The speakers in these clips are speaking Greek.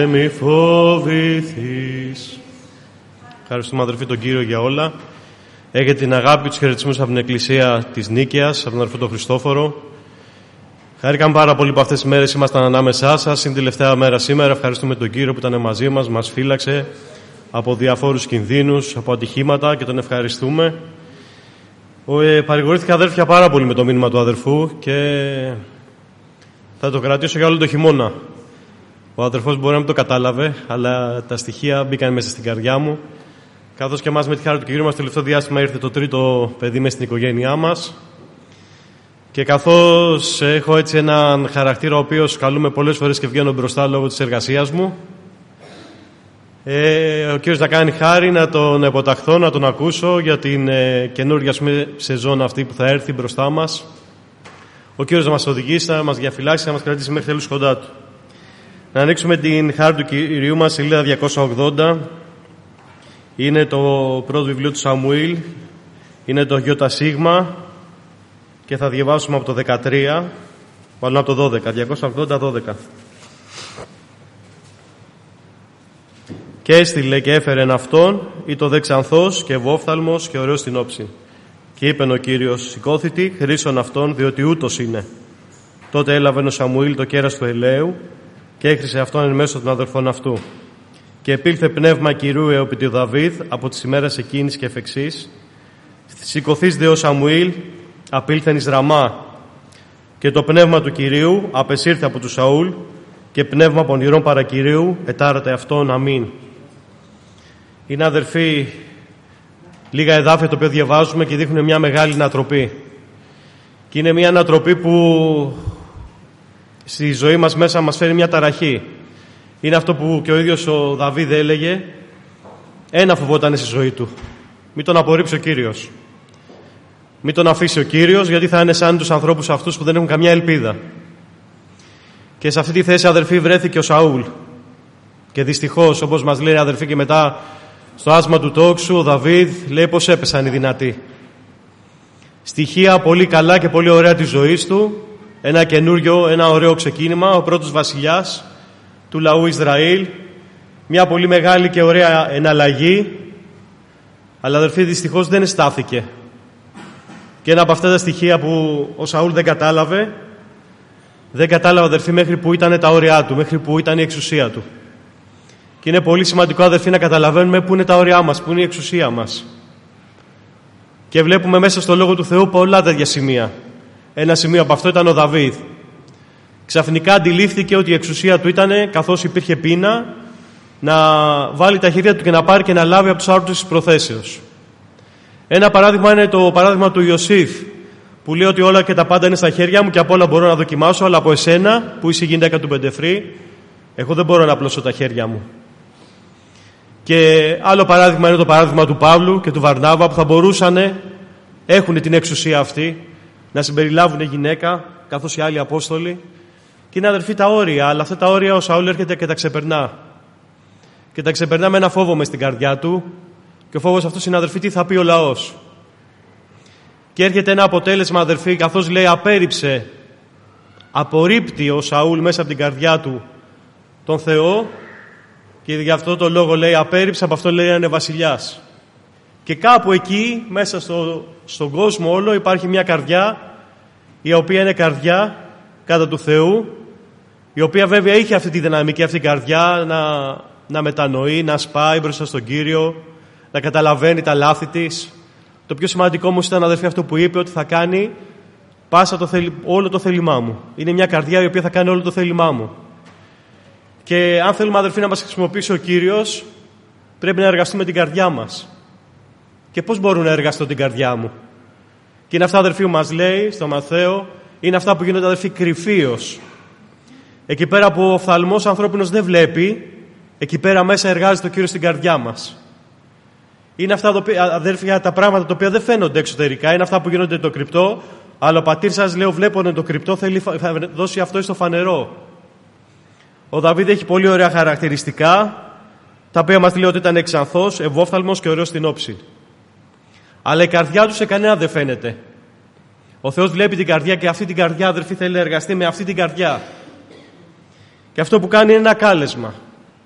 Μη φοβηθείς. Ευχαριστούμε αδερφοί τον Κύριο για όλα. Έχετε την αγάπη και τους χαιρετισμούς από την Εκκλησία της Νίκαιας, από τον αδερφό τον Χριστόφορο. Χάρηκαμε πάρα πολύ που αυτές τις μέρες ήμασταν ανάμεσά σας. Είναι τελευταία μέρα σήμερα. Ευχαριστούμε τον Κύριο που ήταν μαζί μας, μας φύλαξε από διαφόρους κινδύνους, από ατυχήματα και τον ευχαριστούμε. Παρηγορήθηκα αδέρφια πάρα πολύ με το μήνυμα του αδερφού και θα το κρατήσω για όλο το χειμώνα. Ο αδερφός μπορεί να μην το κατάλαβε, αλλά τα στοιχεία μπήκαν μέσα στην καρδιά μου. Καθώς και εμάς με τη χάρη του Κυρίου μας, το τελευταίο διάστημα ήρθε το τρίτο παιδί μέσα στην οικογένειά μας. Και καθώς έχω έτσι έναν χαρακτήρα ο οποίος καλούμε πολλές φορές και βγαίνω μπροστά λόγω της εργασίας μου, ο Κύριος να κάνει χάρη να τον υποταχθώ, να τον ακούσω για την καινούργια σεζόν αυτή που θα έρθει μπροστά μας. Ο Κύριος να μας οδηγήσει, να μας διαφυλάξει, να μας κρατήσει μέχρι τέλους κοντά Του. Να ανοίξουμε την χάρη του Κυρίου μας, σελίδα 280. Είναι το πρώτο βιβλίο του Σαμουήλ. Είναι το ΙΣ και θα διαβάσουμε από το 13, μάλλον από το 12, 280-12. Και έστειλε και έφερεν αυτόν, ή το δε ξανθός και ευόφθαλμος και ωραίος στην όψη. Και είπεν ο Κύριος, σηκώθητη, χρήσον αυτόν, διότι ούτως είναι. Τότε έλαβεν ο Σαμουήλ το κέρας του ελαίου και έχρισε αυτόν εν μέσω των αδερφών αυτού. Και επήλθε πνεύμα Κυρίου επί του Δαβίδ από τις ημέρας εκείνης και εφ' εξής. Σηκωθείς δε ο Σαμουήλ, απήλθεν εις Ραμά. Και το πνεύμα του Κυρίου απεσήρθε από του Σαούλ και πνεύμα πονηρών παρά Κυρίου ετάρατε αυτόν. Αμήν. Είναι αδερφοί λίγα εδάφια το οποίο διαβάζουμε και δείχνουν μια μεγάλη ανατροπή. Και είναι μια ανατροπή που στη ζωή μας μέσα μας φέρει μια ταραχή. Είναι αυτό που και ο ίδιος ο Δαβίδ έλεγε, ένα φοβόταν στη ζωή του. Μην τον απορρίψει ο Κύριος. Μην τον αφήσει ο Κύριος, γιατί θα είναι σαν τους ανθρώπους αυτούς που δεν έχουν καμιά ελπίδα. Και σε αυτή τη θέση, αδερφοί, βρέθηκε ο Σαούλ. Και δυστυχώς, όπως μας λέει αδερφοί και μετά στο άσμα του τόξου, ο Δαβίδ λέει πως έπεσαν οι δυνατοί. Στοιχεία πολύ καλά και πολύ ωραία της ζωής του. Ένα καινούριο, ένα ωραίο ξεκίνημα. Ο πρώτος βασιλιάς του λαού Ισραήλ. Μια πολύ μεγάλη και ωραία εναλλαγή. Αλλά αδερφοί, δυστυχώς δεν στάθηκε. Και ένα από αυτά τα στοιχεία που ο Σαούλ δεν κατάλαβε, αδερφοί, μέχρι που ήταν τα όρια του, μέχρι που ήταν η εξουσία του. Και είναι πολύ σημαντικό, αδερφοί, να καταλαβαίνουμε πού είναι τα όρια μας, πού είναι η εξουσία μας. Και βλέπουμε μέσα στο Λόγο του Θεού πολλά τέτοια σημεία. Ένα σημείο από αυτό ήταν ο Δαβίδ. Ξαφνικά αντιλήφθηκε ότι η εξουσία του ήταν, καθώς υπήρχε πείνα, να βάλει τα χέρια του και να πάρει και να λάβει από τους άρτους της προθέσεως. Ένα παράδειγμα είναι το παράδειγμα του Ιωσήφ, που λέει ότι όλα και τα πάντα είναι στα χέρια μου και από όλα μπορώ να δοκιμάσω, αλλά από εσένα, που είσαι η γυναίκα του Πεντεφρή, εγώ δεν μπορώ να απλώσω τα χέρια μου. Και άλλο παράδειγμα είναι το παράδειγμα του Παύλου και του Βαρνάβα, που θα μπορούσαν, έχουν την εξουσία αυτή, να συμπεριλάβουν γυναίκα, καθώς οι άλλοι Απόστολοι. Και είναι, αδερφοί, τα όρια, αλλά αυτά τα όρια ο Σαούλ έρχεται και τα ξεπερνά. Και τα ξεπερνά με ένα φόβο μες στην καρδιά του. Και ο φόβος αυτός είναι, αδερφοί, τι θα πει ο λαός. Και έρχεται ένα αποτέλεσμα, αδερφοί, καθώς λέει απορρίπτει ο Σαούλ μέσα από την καρδιά του τον Θεό, και γι' αυτό το λόγο λέει απέρριψε, από αυτό λέει να είναι βασιλιάς. Και κάπου εκεί μέσα στον κόσμο όλο υπάρχει μια καρδιά, η οποία είναι καρδιά κατά του Θεού, η οποία βέβαια είχε αυτή τη δυναμική, αυτή η καρδιά να μετανοεί, να σπάει μπροστά στον Κύριο, να καταλαβαίνει τα λάθη της. Το πιο σημαντικό όμως ήταν, αδερφοί, αυτό που είπε, ότι θα κάνει όλο το θέλημά μου. Είναι μια καρδιά η οποία θα κάνει όλο το θέλημά μου. Και αν θέλουμε, αδερφοί, να μας χρησιμοποιήσει ο Κύριος, πρέπει να εργαστούμε την καρδιά μας. Και πώς μπορώ να εργαστώ την καρδιά μου? Και είναι αυτά, αδερφοί, που μας λέει στο Μαθαίο, είναι αυτά που γίνονται, αδερφοί, κρυφίως. Εκεί πέρα που ο οφθαλμός ανθρώπινος δεν βλέπει, εκεί πέρα μέσα εργάζεται ο Κύριος στην καρδιά μας. Είναι αυτά, αδέρφια, τα πράγματα τα οποία δεν φαίνονται εξωτερικά, είναι αυτά που γίνονται το κρυπτό, αλλά ο πατήρ σας, λέω, βλέπονε το κρυπτό, θα δώσει αυτό στο φανερό. Ο Δαβίδ έχει πολύ ωραία χαρακτηριστικά, τα οποία μας λέει ότι ήταν εξανθός, ευόφθαλμος και ωραίος στην όψη. Αλλά η καρδιά του σε κανένα δεν φαίνεται. Ο Θεός βλέπει την καρδιά και αυτή την καρδιά, αδερφοί, θέλει να εργαστεί με αυτή την καρδιά. Και αυτό που κάνει είναι ένα κάλεσμα.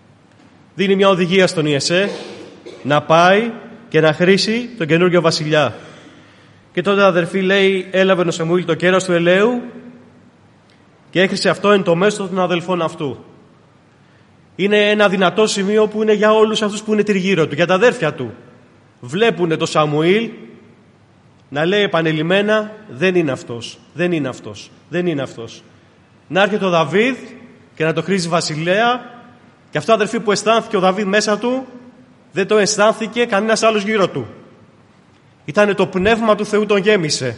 δίνει μια οδηγία στον Ιεσέ να πάει και να χρήσει τον καινούργιο βασιλιά. Και τότε ο αδερφή λέει, έλαβε ο Σαμουήλ το κέρας του ελαίου και έχρισε αυτό εν το μέσο των αδελφών αυτού. Είναι ένα δυνατό σημείο που είναι για όλους αυτούς που είναι τριγύρω του, για τα αδέρφια του. Βλέπουν το Σαμουήλ να λέει επανειλημμένα, δεν είναι αυτός, δεν είναι αυτός, δεν είναι αυτός. Να έρχεται ο Δαβίδ και να το χρήσει βασιλέα, και αυτό, αδερφοί, που αισθάνθηκε ο Δαβίδ μέσα του, δεν το αισθάνθηκε κανένας άλλος γύρω του. Ήτανε το πνεύμα του Θεού τον γέμισε.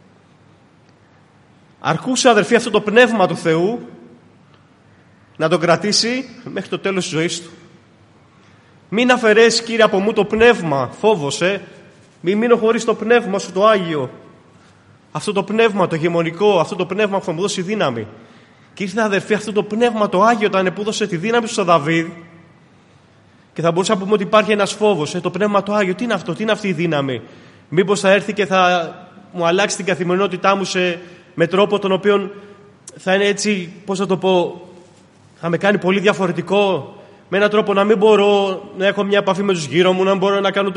Αρκούσε, αδερφοί, αυτό το πνεύμα του Θεού να τον κρατήσει μέχρι το τέλος της ζωής του. Μην αφαιρέσει, Κύριε, από μου το πνεύμα, φόβος, Μην μείνω χωρίς το πνεύμα σου το Άγιο. Αυτό το πνεύμα το γεμονικό, αυτό το πνεύμα που θα μου δώσει δύναμη. Και ήρθε, αδερφοί, αυτό το πνεύμα το Άγιο ήταν που έδωσε τη δύναμη στον Δαβίδ. Και θα μπορούσαμε να πούμε ότι υπάρχει ένας φόβος, το πνεύμα το Άγιο, τι είναι αυτό, τι είναι αυτή η δύναμη. Μήπως θα έρθει και θα μου αλλάξει την καθημερινότητά μου με τρόπο τον οποίο θα είναι έτσι, πώς θα το πω, θα με κάνει πολύ διαφορετικό, με έναν τρόπο να μην μπορώ να έχω μια επαφή με τους γύρω μου, να μπορώ να κάνω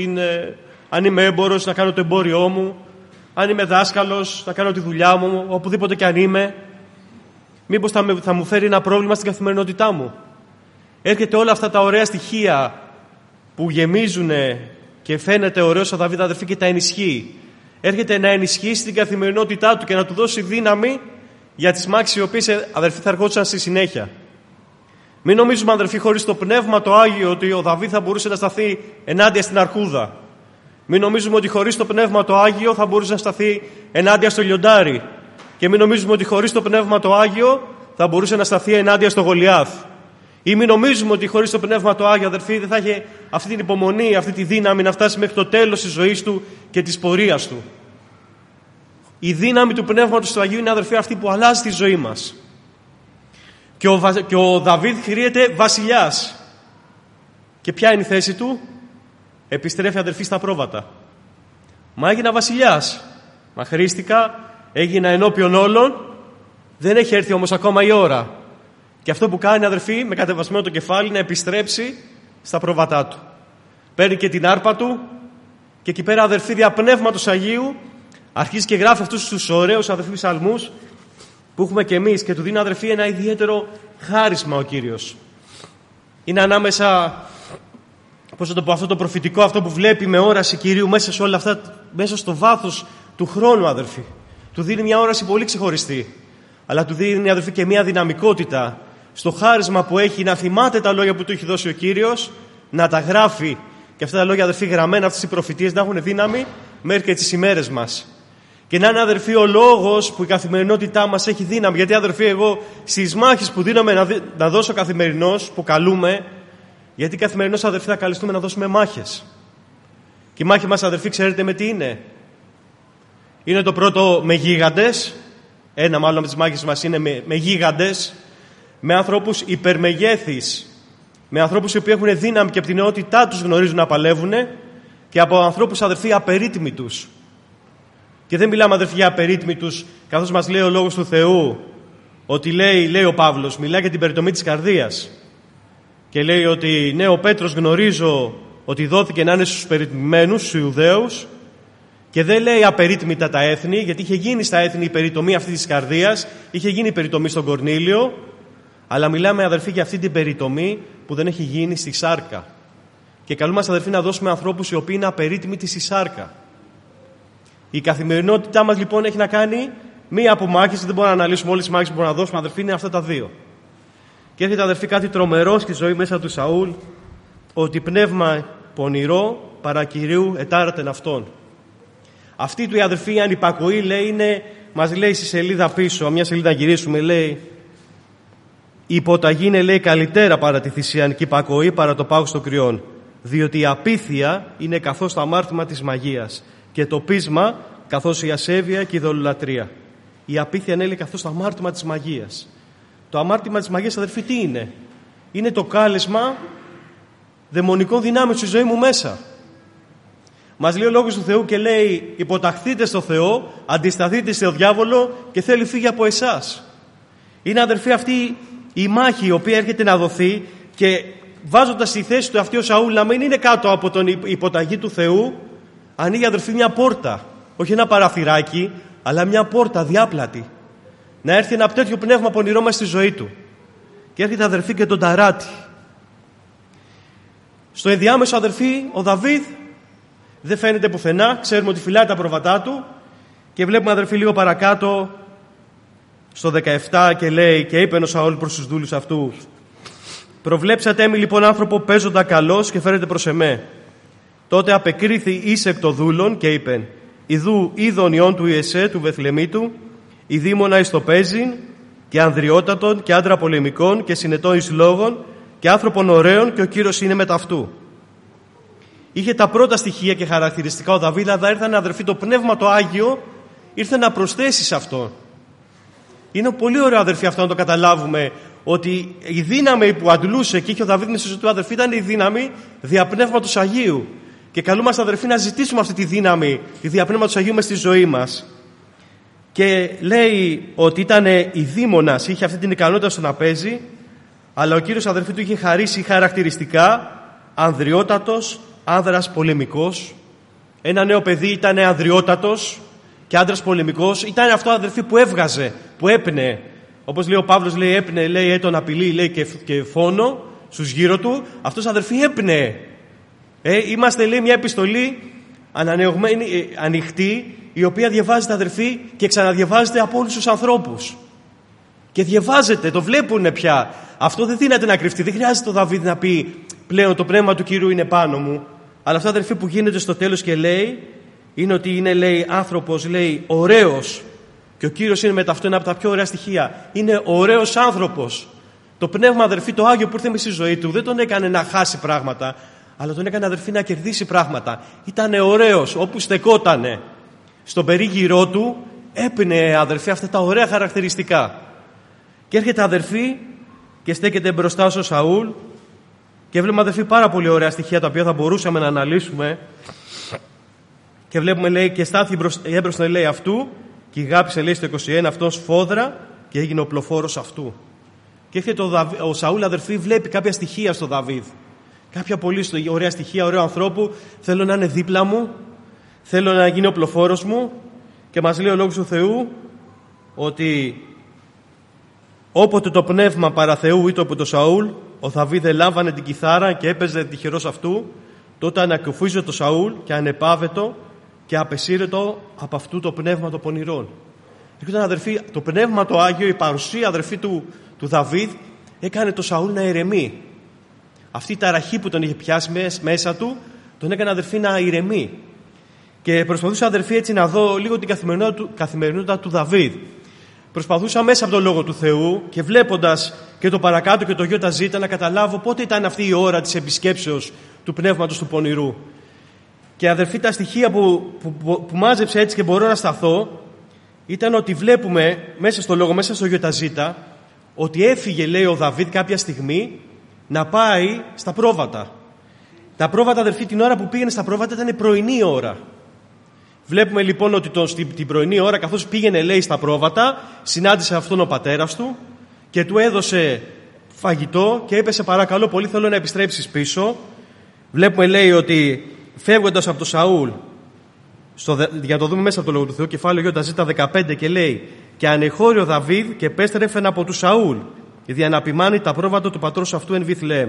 αν είμαι έμπορος, να κάνω το εμπόριό μου, αν είμαι δάσκαλος, να κάνω τη δουλειά μου, οπουδήποτε και αν είμαι. Μήπως θα μου φέρει ένα πρόβλημα στην καθημερινότητά μου. Έρχεται όλα αυτά τα ωραία στοιχεία που γεμίζουν και φαίνεται ωραίος ο Δαβίδ, αδερφοί, και τα ενισχύει. Έρχεται να ενισχύσει την καθημερινότητά του και να του δώσει δύναμη για τις μάχες οι οποίες, αδερφοί, θα ερχόντουσαν στη συνέχεια. Μην νομίζουμε, αδερφοί, χωρίς το πνεύμα το Άγιο ότι ο Δαβίδ θα μπορούσε να σταθεί ενάντια στην αρκούδα. Μην νομίζουμε ότι χωρίς το πνεύμα το Άγιο θα μπορούσε να σταθεί ενάντια στο λιοντάρι. Και μην νομίζουμε ότι χωρίς το πνεύμα το Άγιο θα μπορούσε να σταθεί ενάντια στο Γολιάθ. Ή μην νομίζουμε ότι χωρίς το πνεύμα το Άγιο, αδερφοί, δεν θα είχε αυτή την υπομονή, αυτή τη δύναμη να φτάσει μέχρι το τέλος της ζωής του και της πορείας του. Η δύναμη του πνεύματος του Αγίου είναι, αδερφοί, αυτή που αλλάζει τη ζωή μας. Και ο Δαβίδ κηρύεται βασιλιάς. Και ποια είναι η θέση του? Επιστρέφει, αδερφοί, στα πρόβατα. Μα έγινα βασιλιάς. Μα χρήστηκα, έγινα ενώπιον όλων. Δεν έχει έρθει όμως ακόμα η ώρα. Και αυτό που κάνει, αδερφοί, με κατεβασμένο το κεφάλι, να επιστρέψει στα πρόβατά του. Παίρνει και την άρπα του και εκεί πέρα, αδερφοί, δια πνεύματος Αγίου αρχίζει και γράφει αυτούς τους ωραίους, αδερφοί, ψαλμούς που έχουμε και εμείς, και του δίνει, αδερφοί, ένα ιδιαίτερο χάρισμα ο Κύριος. Είναι ανάμεσα, πώς θα το πω, αυτό το προφητικό, αυτό που βλέπει με όραση Κυρίου μέσα σε όλα αυτά, μέσα στο βάθος του χρόνου, αδερφοί. Του δίνει μια όραση πολύ ξεχωριστή. Αλλά του δίνει, αδερφοί, και μια δυναμικότητα στο χάρισμα που έχει να θυμάται τα λόγια που του έχει δώσει ο Κύριος, να τα γράφει, και αυτά τα λόγια, αδερφοί, γραμμένα, αυτές οι προφητείες να έχουν δύναμη μέχρι και τις ημέρες μας. Και να είναι, αδερφοί, ο λόγος που η καθημερινότητά μας έχει δύναμη. Γιατί, αδερφοί, εγώ στις μάχες που δίνομαι να δώσω καθημερινώς, που καλούμε, γιατί καθημερινώς, αδερφοί, θα καλεστούμε να δώσουμε μάχες. Και η μάχη μας, αδερφοί, ξέρετε με τι είναι? Είναι το πρώτο με γίγαντες. Ένα μάλλον από τις μάχες μας είναι με γίγαντες, με ανθρώπους υπερμεγέθης, με ανθρώπους οι οποίοι έχουν δύναμη και από την νεότητά τους γνωρίζουν να παλεύουν, και από ανθρώπους, αδερφοί, απερίτμητους. Και δεν μιλάμε, αδερφοί, για απερίτμητους, καθώς μας λέει ο Λόγος του Θεού, ότι λέει ο Παύλος, μιλάει για την περιτομή της καρδίας. Και λέει ότι ναι, ο Πέτρος γνωρίζω ότι δόθηκε να είναι στους περιτμημένους, στους Ιουδαίους, και δεν λέει απερίτμητα τα έθνη, γιατί είχε γίνει στα έθνη η περιτομή αυτή της καρδίας, είχε γίνει η περιτομή στον Κορνήλιο, αλλά μιλάμε, αδερφοί, για αυτή την περιτομή που δεν έχει γίνει στη σάρκα. Και καλούμαστε, αδερφοί, να δώσουμε ανθρώπους οι οποίοι είναι απερίτμητοι στη σάρκα. Η καθημερινότητά μας, λοιπόν, έχει να κάνει μία από μάχες, δεν μπορούμε να αναλύσουμε όλες τις μάχες που μπορούμε να δώσουμε, αδερφοί, είναι αυτά τα δύο. Και έρχεται, αδερφοί, κάτι τρομερό στη ζωή μέσα του Σαούλ, ότι πνεύμα πονηρό παρά Κυρίου ετάρατεν αυτόν. Αυτή του η, αδερφοί, η ανυπακοή, λέει, μας λέει στη σελίδα πίσω, μια σελίδα να γυρίσουμε, λέει, η υποταγή είναι, λέει, καλύτερα παρά τη θυσιανική υπακοή, παρά το πάγος των κρυών. Διότι η απίθεια είναι καθώς το αμάρτημα της μαγείας, και το πείσμα καθώς η ασέβεια και η δολολατρεία. Η απίθεια είναι, λέει, καθώς το αμάρτημα της μαγείας. Το αμάρτημα της μαγείας, αδερφοί, τι είναι? Είναι το κάλεσμα δαιμονικών δυνάμεων στη ζωή μου μέσα. Μας λέει ο Λόγος του Θεού και λέει, υποταχθείτε στο Θεό, αντισταθείτε στο διάβολο και θέλει φύγει από εσάς. Είναι, αδερφοί, αυτή η μάχη η οποία έρχεται να δοθεί, και βάζοντας στη θέση του αυτή ο Σαούλ να μην είναι κάτω από τον υποταγή του Θεού, ανοίγει, αδερφοί, μια πόρτα. Όχι ένα παραθυράκι, αλλά μια πόρτα διάπλατη. Να έρθει ένα τέτοιο πνεύμα πονηρό μέσα στη ζωή του. Και έρχεται, αδερφοί, και τον ταράτη. Στο ενδιάμεσο, αδερφοί, ο Δαβίδ δεν φαίνεται πουθενά. Ξέρουμε ότι φυλάει τα πρόβατά του. Και βλέπουμε, αδερφοί, λίγο παρακάτω στο 17, και λέει: «Και είπε ο Σαούλ προς τους δούλους αυτού: Προβλέψατε έμει λοιπόν άνθρωπο παίζοντα καλός και φέρετε προς εμέ. Τότε απεκρίθη εις εκ των δούλων και είπεν: Ιδού είδον ιών του Ιεσέ του Βεθλεμίτου, η δήμονα εις το παίζειν, και ανδριότατον και άντρα πολεμικών και συνετών εις λόγων και άνθρωπον ωραίων, και ο Κύριος είναι μετ' αυτού». Είχε τα πρώτα στοιχεία και χαρακτηριστικά ο Δαβίδ, αλλά ήρθαν, αδερφοί, το Πνεύμα το Άγιο ήρθε να προσθέσει σε αυτό. Είναι πολύ ωραίο, αδερφοί, αυτό να το καταλάβουμε, ότι η δύναμη που αντλούσε και είχε ο Δαβίδ μέσα στη ζωή του, αδερφοί, ήταν η δύναμη διαπνεύματος Αγίου. Και καλούμαστε, αδερφοί, να ζητήσουμε αυτή τη δύναμη, τη διαπνεύματος Αγίου μες στη ζωή μας. Και λέει ότι ήταν η δήμονας, είχε αυτή την ικανότητα στο να παίζει, αλλά ο Κύριος, αδερφοί, του είχε χαρίσει χαρακτηριστικά: ανδριότατος, άνδρας πολεμικός. Ένα νέο παιδί ήταν ανδριότατος και άνδρας πολεμικός. Ήταν αυτό, αδερφοί, που έβγαζε, που έπνεε. Όπως λέει ο Παύλος, λέει, έπνεε, λέει, έτον απειλή, λέει, και φόνο στους γύρω του. Αυτός, αδερφοί, έπνεε. Είμαστε, λέει, μια επιστολή ανανεωμένη, ανοιχτή, η οποία διαβάζεται, αδερφοί, και ξαναδιαβάζεται από όλους τους ανθρώπους. Και διαβάζεται, το βλέπουν πια. Αυτό δεν δύναται να κρυφτεί. Δεν χρειάζεται ο Δαβίδ να πει: πλέον το πνεύμα του Κυρίου είναι πάνω μου. Αλλά αυτό, αδερφοί, που γίνεται στο τέλος και λέει, είναι ότι είναι, λέει, άνθρωπος, λέει, ωραίος. Και ο Κύριος είναι μετά αυτό ένα από τα πιο ωραία στοιχεία. Είναι ωραίος άνθρωπος. Το πνεύμα, αδερφοί, το Άγιο που ήρθε μες στη ζωή του, δεν τον έκανε να χάσει πράγματα, αλλά τον έκανε, αδερφοί, να κερδίσει πράγματα. Ήτανε ωραίος όπου στεκότανε. Στον περίγυρό του έπαινε, αδερφοί, αυτά τα ωραία χαρακτηριστικά. Και έρχεται, αδερφοί, και στέκεται μπροστά στο Σαούλ, και βλέπουμε, αδερφοί, πάρα πολύ ωραία στοιχεία τα οποία θα μπορούσαμε να αναλύσουμε. Και βλέπουμε, λέει, και στάθη έμπροσθεν, λέει, αυτού, και αγάπησε, λέει, στο 21 αυτόν σφόδρα, και έγινε ο πλοφόρος αυτού. Και έρχεται ο Σαούλ, αδερφοί, βλέπει κάποια στοιχεία στο Δαβίδ. Κάποια πολύ ωραία στοιχεία ωραίου ανθρώπου. Θέλω να είναι δίπλα μου, θέλω να γίνει ο πλοφόρος μου. Και μας λέει ο Λόγος του Θεού ότι όποτε το πνεύμα παρά Θεού ήταν από το Σαούλ, ο Δαβίδ ελάμβανε την κιθάρα και έπαιζε τυχερός αυτού. Τότε ανακουφίζεται το Σαούλ και ανεπάβετο και απεσύρετο από αυτού το πνεύμα των πονηρών. Ήταν, αδερφοί, το πνεύμα το Άγιο, η παρουσία, αδερφοί, του Δαβίδ έκανε το Σαούλ να ηρεμεί. Αυτή η ταραχή που τον είχε πιάσει μέσα του τον έκανε, αδερφοί, να ηρεμεί. Και προσπαθούσα, αδερφοί, έτσι να δω λίγο την καθημερινότητα του Δαβίδ. Προσπαθούσα μέσα από τον Λόγο του Θεού και βλέποντας και το παρακάτω και το ΙΖ να καταλάβω πότε ήταν αυτή η ώρα της επισκέψεως του πνεύματος του πονηρού. Και, αδερφοί, τα στοιχεία που μάζεψα έτσι και μπορώ να σταθώ ήταν ότι βλέπουμε μέσα στο Λόγο, μέσα στο ΙΖ, ότι έφυγε, λέει, ο Δαβίδ κάποια στιγμή να πάει στα πρόβατα. Τα πρόβατα, αδερφοί, την ώρα που πήγαινε στα πρόβατα ήταν η πρωινή ώρα. Βλέπουμε λοιπόν ότι την πρωινή ώρα, καθώς πήγαινε, λέει, στα πρόβατα, συνάντησε αυτόν ο πατέρας του και του έδωσε φαγητό και είπε: σε παρακαλώ πολύ, θέλω να επιστρέψεις πίσω. Βλέπουμε, λέει, ότι φεύγοντας από το Σαούλ, για να το δούμε μέσα από το Λόγο του Θεού, κεφάλαιο ΙΖ 15, και λέει: και ανεχώρη ο Δαβίδ και επέστρεφεν από του Σαούλ, για να επιμάνει τα πρόβατα του πατρός αυτού εν Βηθλεέμ.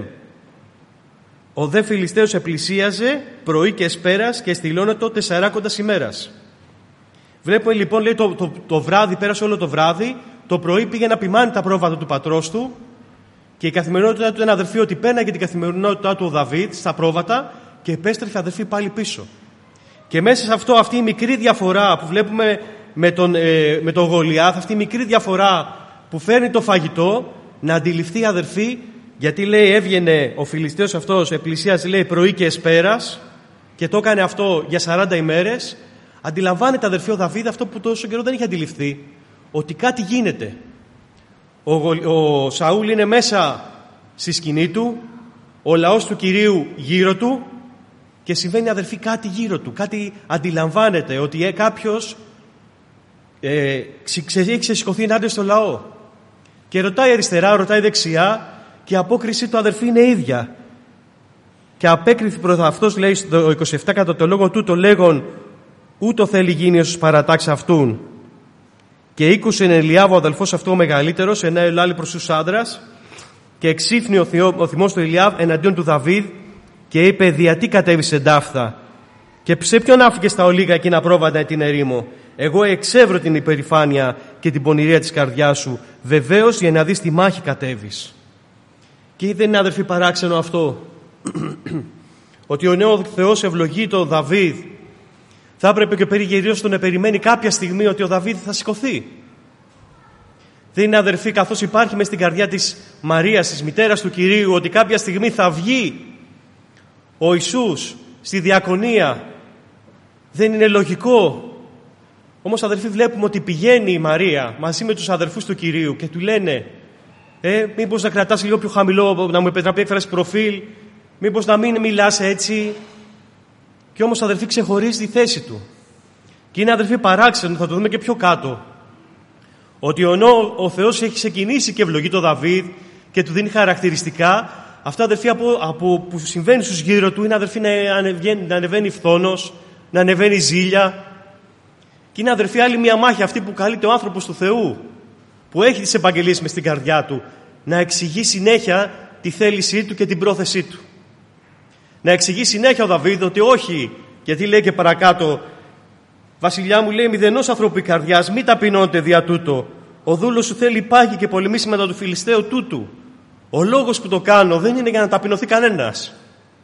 Ο δε Φιλιστέος επλησίαζε πρωί και εσπέρας και στυλώνετο 40 ημέρας. Βλέπουμε λοιπόν, λέει, το βράδυ, πέρασε όλο το βράδυ, το πρωί πήγε να επιμάνει τα πρόβατα του πατρός του, και η καθημερινότητά του είναι, αδερφοί, ότι πέναγε την καθημερινότητά του ο Δαβίδ στα πρόβατα και επέστρεφε, αδερφοί, πάλι πίσω. Και μέσα σε αυτό, αυτή η μικρή διαφορά που βλέπουμε με τον Γολιάθ, αυτή η μικρή διαφορά που φέρνει το φαγητό, να αντιληφθεί, αδερφοί, γιατί, λέει, έβγαινε ο Φιλιστέος αυτός, επλησίασε, λέει, πρωί και εσπέρας, και το έκανε αυτό για 40 ημέρες. Αντιλαμβάνεται, αδερφοί, ο Δαβίδ αυτό που τόσο καιρό δεν είχε αντιληφθεί, ότι κάτι γίνεται. Ο Σαούλ είναι μέσα στη σκηνή του, ο λαός του Κυρίου γύρω του, και συμβαίνει, αδερφοί, κάτι γύρω του, κάτι αντιλαμβάνεται, ότι κάποιος έχει ξεσηκωθεί ενάντια στο λαό. Και ρωτάει αριστερά, ρωτάει δεξιά, και η απόκριση του, αδερφοί, είναι ίδια. Και απέκριθη προς αυτός, λέει στο 27, κατά το λόγο τούτο λέγον, ούτω θέλει γίνει όσους παρατάξει αυτούν. Και ήκουσεν Ελιάβ ο αδελφός αυτού ο μεγαλύτερος, ένα ελάλη προς τους άντρας, και εξήφνει ο θυμός του Ελιάβ εναντίον του Δαβίδ, και είπε, δια τι κατέβεις εντάφθα, και σε ποιον άφηκε στα ολίγα εκείνα πρόβατα την ερήμο. Εγώ εξεύρω την υπερηφάνεια και την πονηρία της καρδιάς σου, βεβαίως για να δεις τη μάχη κατέβεις. Και δεν είναι, αδερφοί, παράξενο αυτό, ότι ο νέος Θεός ευλογεί τον Δαβίδ. Θα έπρεπε και ο περιγυριος του να περιμένει κάποια στιγμή ότι ο Δαβίδ θα σηκωθεί. Δεν είναι, αδερφοί, καθώς υπάρχει μες στην καρδιά της Μαρίας, της μητέρας του Κυρίου, ότι κάποια στιγμή θα βγει ο Ιησούς στη διακονία. Δεν είναι λογικό? Όμως, αδερφοί, βλέπουμε ότι πηγαίνει η Μαρία μαζί με τους αδερφούς του Κυρίου και του λένε, μήπως να κρατάς λίγο πιο χαμηλό, να μου επιτραπεί έκφραση προφίλ, μήπως να μην μιλάς έτσι? Και όμως, αδερφοί, ξεχωρίζει τη θέση του. Και είναι, αδερφοί, παράξενο, θα το δούμε και πιο κάτω, ότι ο Θεός έχει ξεκινήσει και ευλογεί τον Δαβίδ και του δίνει χαρακτηριστικά. Αυτά, αδερφοί, από που συμβαίνει στους γύρω του, είναι, αδερφοί, να ανεβαίνει φθόνος, να ανεβαίνει ζήλια. Και είναι, αδερφοί, άλλη μια μάχη αυτή που καλείται ο άνθρωπος του Θεού, που έχει τις επαγγελίες μες στην καρδιά του, να εξηγεί συνέχεια τη θέλησή του και την πρόθεσή του. Να εξηγεί συνέχεια ο Δαβίδ ότι όχι, γιατί λέει και παρακάτω, βασιλιά μου, λέει, μηδενός ανθρώπου η καρδιάς, μη ταπεινώνεται δια τούτο. Ο δούλος σου θέλει πάγει και πολεμήσει μετά του Φιλιστέου τούτου. Ο λόγος που το κάνω δεν είναι για να ταπεινωθεί κανένας.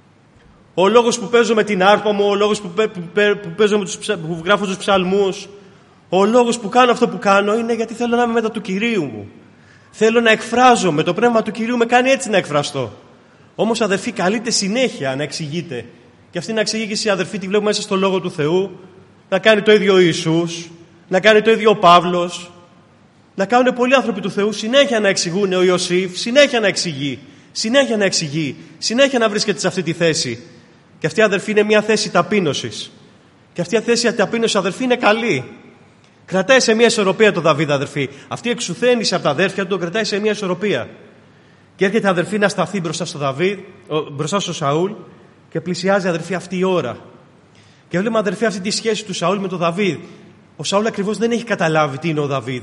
Ο λόγος που παίζω με την άρπα μου, ο λόγος που παίζω που γράφω τους ψαλμούς, ο λόγος που κάνω αυτό που κάνω είναι γιατί θέλω να είμαι μετά του Κυρίου μου. Θέλω να εκφράζομαι. Το πνεύμα του Κυρίου με κάνει έτσι να εκφραστώ. Όμως, αδερφοί, καλείται συνέχεια να εξηγείται. Και αυτή να εξηγεί και εσύ, αδερφοί, τη βλέπουμε μέσα στο Λόγο του Θεού. Να κάνει το ίδιο ο Ιησούς, να κάνει το ίδιο ο Παύλος, να κάνουν πολλοί άνθρωποι του Θεού συνέχεια να εξηγούν. Ο Ιωσήφ συνέχεια να εξηγεί, συνέχεια να εξηγεί, συνέχεια να βρίσκεται σε αυτή τη θέση. Και αυτή, αδερφοί, είναι μια θέση ταπείνωσης. Και αυτή η θέση ταπείνωσης, αδερφοί, είναι καλή. Κρατάει σε μια ισορροπία τον Δαβίδ, αδερφοί. Αυτή η εξουθένηση από τα αδέρφια του τον κρατάει σε μια ισορροπία. Και έρχεται, αδερφοί, να σταθεί μπροστά στο Δαβίδ, μπροστά στο Σαούλ, και πλησιάζει, αδερφοί, αυτή η ώρα. Και βλέπουμε, αδερφοί, αυτή τη σχέση του Σαούλ με τον Δαβίδ. Ο Σαούλ ακριβώς δεν έχει καταλάβει τι είναι ο Δαβίδ.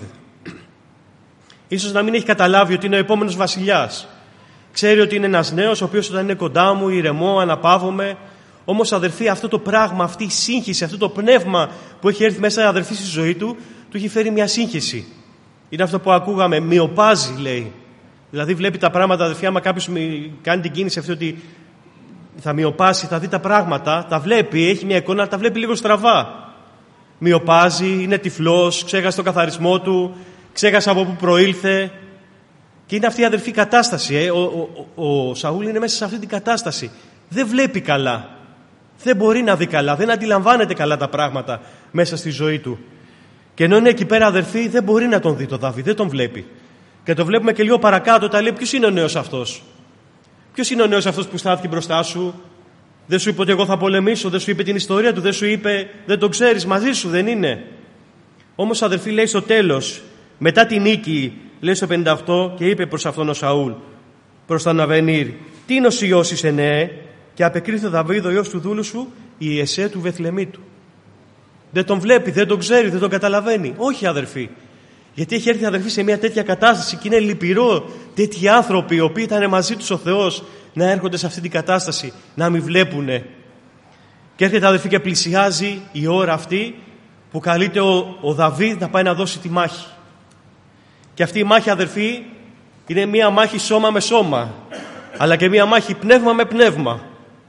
Ίσως να μην έχει καταλάβει ότι είναι ο επόμενος βασιλιάς. Ξέρει ότι είναι ένας νέος, ο οποίος όταν είναι κοντά μου, ηρεμώ, αναπαύομαι. Όμως, αδερφοί, αυτό το πράγμα, αυτή η σύγχυση, αυτό το πνεύμα που έχει έρθει μέσα, αδερφοί, στη ζωή του, του έχει φέρει μια σύγχυση. Είναι αυτό που ακούγαμε, μοιοπάζει, λέει. Δηλαδή, βλέπει τα πράγματα, αδερφοί, άμα κάποιος κάνει την κίνηση αυτή ότι θα μοιοπάσει, θα δει τα πράγματα, τα βλέπει, έχει μια εικόνα, τα βλέπει λίγο στραβά. Μοιοπάζει, είναι τυφλός, ξέχασε τον καθαρισμό του, ξέχασε από πού προήλθε. Και είναι αυτή η, αδερφή, κατάσταση. Ο Σαούλ είναι μέσα σε αυτή την κατάσταση. Δεν βλέπει καλά. Δεν μπορεί να δει καλά. Δεν αντιλαμβάνεται καλά τα πράγματα μέσα στη ζωή του. Και ενώ είναι εκεί πέρα, αδερφοί, δεν μπορεί να τον δει τον Δαβίδ. Δεν τον βλέπει. Και το βλέπουμε και λίγο παρακάτω. Τα λέει, ποιος είναι ο νέος αυτός? Ποιος είναι ο νέος αυτός που στάθηκε μπροστά σου? Δεν σου είπε ότι εγώ θα πολεμήσω? Δεν σου είπε την ιστορία του? Δεν σου είπε, δεν τον ξέρεις, μαζί σου δεν είναι? Όμως, αδερφοί, λέει στο τέλος, μετά την νίκη, λέει στο 58, και είπε προς αυτόν ο Σαούλ, προς τον Αβενήρ, τι είναι ο Υιός είσαι, ναι? Και απεκρίθη ο Δαβίδ, ο Υιός του δούλου σου, η Ιεσέ του Βεθλεμίτου. Δεν τον βλέπει, δεν τον ξέρει, δεν τον καταλαβαίνει. Όχι, αδερφοί. Γιατί έχει έρθει, αδερφοί, σε μια τέτοια κατάσταση και είναι λυπηρό τέτοιοι άνθρωποι, οι οποίοι ήταν μαζί τους ο Θεός, να έρχονται σε αυτή την κατάσταση, να μην βλέπουνε. Και έρχεται, αδερφοί, και πλησιάζει η ώρα αυτή που καλείται ο Δαβίδ να πάει να δώσει τη μάχη. Και αυτή η μάχη, αδερφοί, είναι μια μάχη σώμα με σώμα, αλλά και μια μάχη πνεύμα με πνεύμα.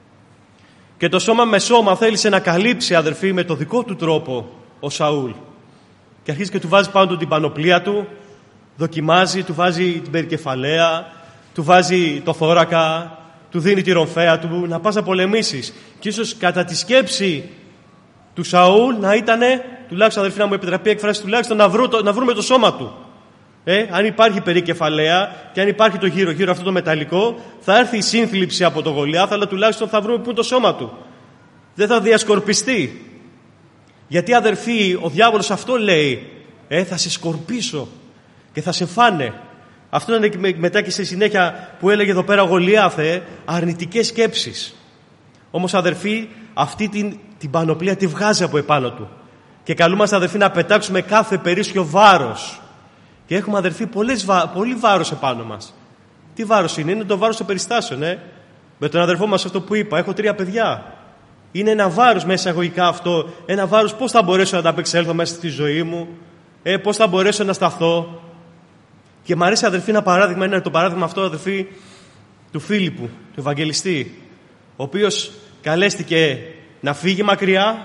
Και το σώμα με σώμα θέλησε να καλύψει, αδερφοί, με το δικό του τρόπο ο Σαούλ. Και αρχίζει και του βάζει πάνω του την πανοπλία του, δοκιμάζει, του βάζει την περικεφαλαία, του βάζει το θώρακα, του δίνει τη ρομφαία του, να πας να πολεμήσεις. Και ίσως κατά τη σκέψη του Σαούλ να ήταν, τουλάχιστον, αδερφοί, να μου επιτραπεί έκφραση, τουλάχιστον να βρούμε το σώμα του. Αν υπάρχει περικεφαλαία και αν υπάρχει το γύρω αυτό το μεταλλικό, θα έρθει η σύνθλιψη από το Γολιάθ, αλλά τουλάχιστον θα βρούμε πού είναι το σώμα του. Δεν θα διασκορπιστεί. Γιατί, αδερφοί, ο διάβολος αυτό λέει, θα σε σκορπίσω και θα σε φάνε. Αυτό είναι μετά και στη συνέχεια που έλεγε εδώ πέρα ο Γολιάθ, αρνητικές σκέψεις. Όμως αδερφοί, αυτή την πανοπλία τη βγάζει από επάνω του. Και καλούμαστε αδερφοί να πετάξουμε κάθε περίσσιο βάρος. Και έχουμε αδερφοί πολύ βάρος επάνω μας. Τι βάρος είναι? Είναι το βάρος των περιστάσεων. Με τον αδερφό μας αυτό που είπα, έχω 3 παιδιά. Είναι ένα βάρος μέσα εισαγωγικά αυτό. Ένα βάρος, πώς θα μπορέσω να ανταπεξέλθω μέσα στη ζωή μου, πώς θα μπορέσω να σταθώ. Και μου αρέσει αδερφοί ένα παράδειγμα, είναι το παράδειγμα αυτό αδερφοί του Φίλιππου, του Ευαγγελιστή, ο οποίος καλέστηκε να φύγει μακριά,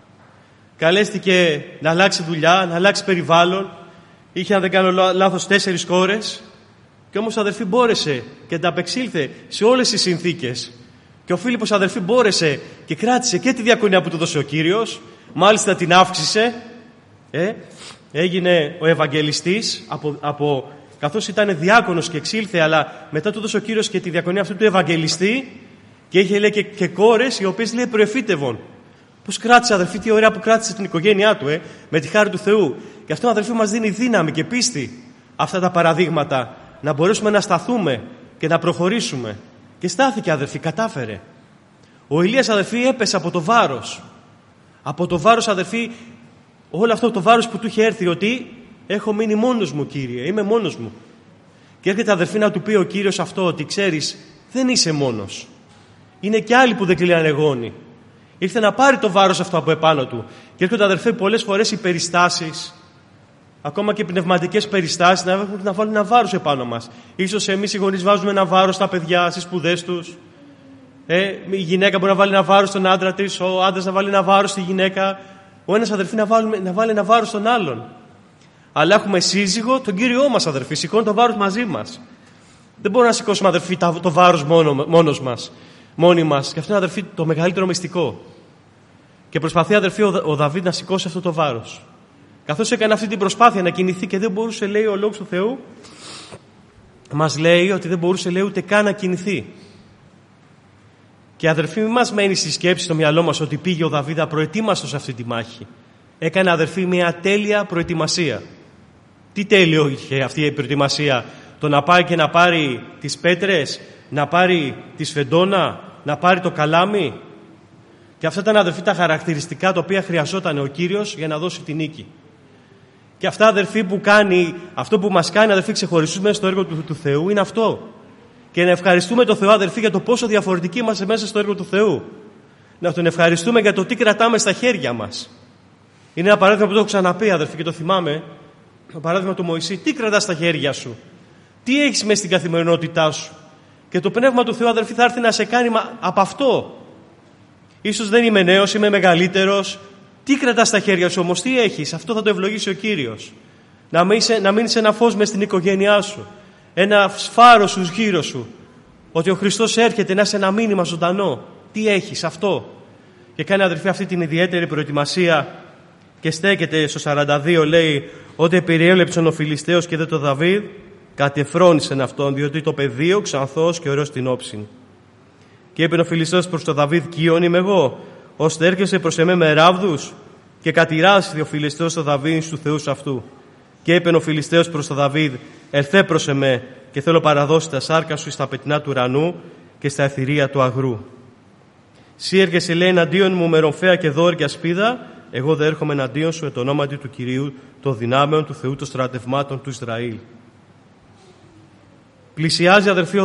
καλέστηκε να αλλάξει δουλειά, να αλλάξει περιβάλλον. Είχε, αν δεν κάνω λάθος, 4 κόρες. Και όμως αδερφοί μπόρεσε και ανταπεξήλθε σε όλες τις συνθήκες. Και ο Φίλιππος αδερφοί μπόρεσε και κράτησε και τη διακονία που του δώσε ο Κύριος. Μάλιστα την αύξησε. Έγινε ο Ευαγγελιστής καθώς ήταν διάκονος και εξήλθε, αλλά μετά του δώσε ο Κύριος και τη διακονία αυτού του Ευαγγελιστή. Και είχε, λέει, και κόρες οι οποίες, λέει, προεφήτευον. Πώς κράτησε αδερφοί, τι ωραία που κράτησε την οικογένειά του, με τη χάρη του Θεού. Και αυτό αδερφοί μας δίνει δύναμη και πίστη αυτά τα παραδείγματα, να μπορέσουμε να σταθούμε και να προχωρήσουμε. Και στάθηκε αδερφοί, κατάφερε. Ο Ηλίας αδερφοί έπεσε από το βάρος. Από το βάρος αδερφοί, όλο αυτό το βάρος που του είχε έρθει, ότι έχω μείνει μόνος μου, Κύριε, είμαι μόνος μου. Και έρχεται αδερφοί να του πει ο Κύριος αυτό, ότι ξέρεις, δεν είσαι μόνος. Είναι και άλλοι που δεν κλείνανε γόνοι. Ήρθε να πάρει το βάρος αυτό από επάνω του. Και έρχονται αδερφοί πολλές φορές οι περιστάσεις, ακόμα και πνευματικές περιστάσεις, να βάλουν ένα βάρος επάνω μας. Ίσως εμείς οι γονείς βάζουμε ένα βάρος στα παιδιά, στις σπουδές τους. Η γυναίκα μπορεί να βάλει ένα βάρος στον άντρα της, ο άντρας να βάλει ένα βάρος στη γυναίκα, ο ένας αδερφοί να βάλει ένα βάρος στον άλλον. Αλλά έχουμε σύζυγο, τον Κύριό μας αδερφοί, σηκώνει το βάρος μαζί μας. Δεν μπορούμε να σηκώσουμε αδερφοί το βάρος μόνος μας, μόνοι μας. Και αυτό είναι αδερφοί το μεγαλύτερο μυστικό. Και προσπαθεί αδερφοί ο Δαβίδ να σηκώσει αυτό το βάρος. Καθώς έκανε αυτή την προσπάθεια να κινηθεί και δεν μπορούσε, λέει, ο Λόγος του Θεού μας λέει ότι δεν μπορούσε, λέει, ούτε καν να κινηθεί. Και αδερφοί, μην μας μένει στη σκέψη στο μυαλό μας ότι πήγε ο Δαβίδ απροετοίμαστος σε αυτή τη μάχη. Έκανε αδερφοί μια τέλεια προετοιμασία. Τι τέλειο είχε αυτή η προετοιμασία? Το να πάει και να πάρει τις πέτρες, να πάρει τη σφεντόνα, να πάρει το καλάμι. Και αυτά ήταν αδερφοί τα χαρακτηριστικά τα οποία χρειαζόταν ο Κύριος για να δώσει τη νίκη. Και αυτά αδερφοί που κάνει, αυτό που μας κάνει αδερφοί ξεχωριστούμε στο έργο του Θεού είναι αυτό. Και να ευχαριστούμε τον Θεό αδερφοί για το πόσο διαφορετικοί είμαστε μέσα στο έργο του Θεού. Να τον ευχαριστούμε για το τι κρατάμε στα χέρια μας. Είναι ένα παράδειγμα που το έχω ξαναπεί αδερφοί και το θυμάμαι. Το παράδειγμα του Μωυσή. Τι κρατάς στα χέρια σου? Τι έχεις μέσα στην καθημερινότητά σου? Και το Πνεύμα του Θεού αδερφοί θα έρθει να σε κάνει από αυτό. Ίσως δεν είμαι νέος, είμαι μεγαλύτερος. Τι κρατάς στα χέρια σου όμως, τι έχεις? Αυτό θα το ευλογήσει ο Κύριος. Να μείνεις ένα φως μες στην οικογένειά σου. Ένα φάρος σου γύρω σου. Ότι ο Χριστός έρχεται να είσαι ένα μήνυμα ζωντανό. Τι έχεις? Αυτό. Και κάνει αδερφοί αυτή την ιδιαίτερη προετοιμασία και στέκεται στο 42, λέει, ότι περιέλεψαν ο Φιλιστέος και δε το Δαβίδ, κατεφρόνησεν αυτόν, διότι το πεδίο ξανθός και ωραίος την όψιν. Και είπε ο Φιλιστέος προς το Δαβίδ, Κιον είμαι εγώ, ώστε έρχεσαι προς εμέ με ράβδους, και κατηράσει ο Φιλιστέος το Δαβίδ του Θεούς αυτού. Και είπε ο Φιλιστέος προς το Δαβίδ, ελθέ προς εμέ, και θέλω παραδώσει τα σάρκα σου στα πετεινά του ουρανού και στα ευθυρία του αγρού. Σύ έρχεσαι, λέει, εναντίον μου με ρομφαία και δόρυ και ασπίδα, εγώ δε έρχομαι εναντίον σου το ονόματι του Κυρίου των δυνάμεων του Θεού των στρατευμάτων του Ισραήλ. Πλησιάζει αδερφοί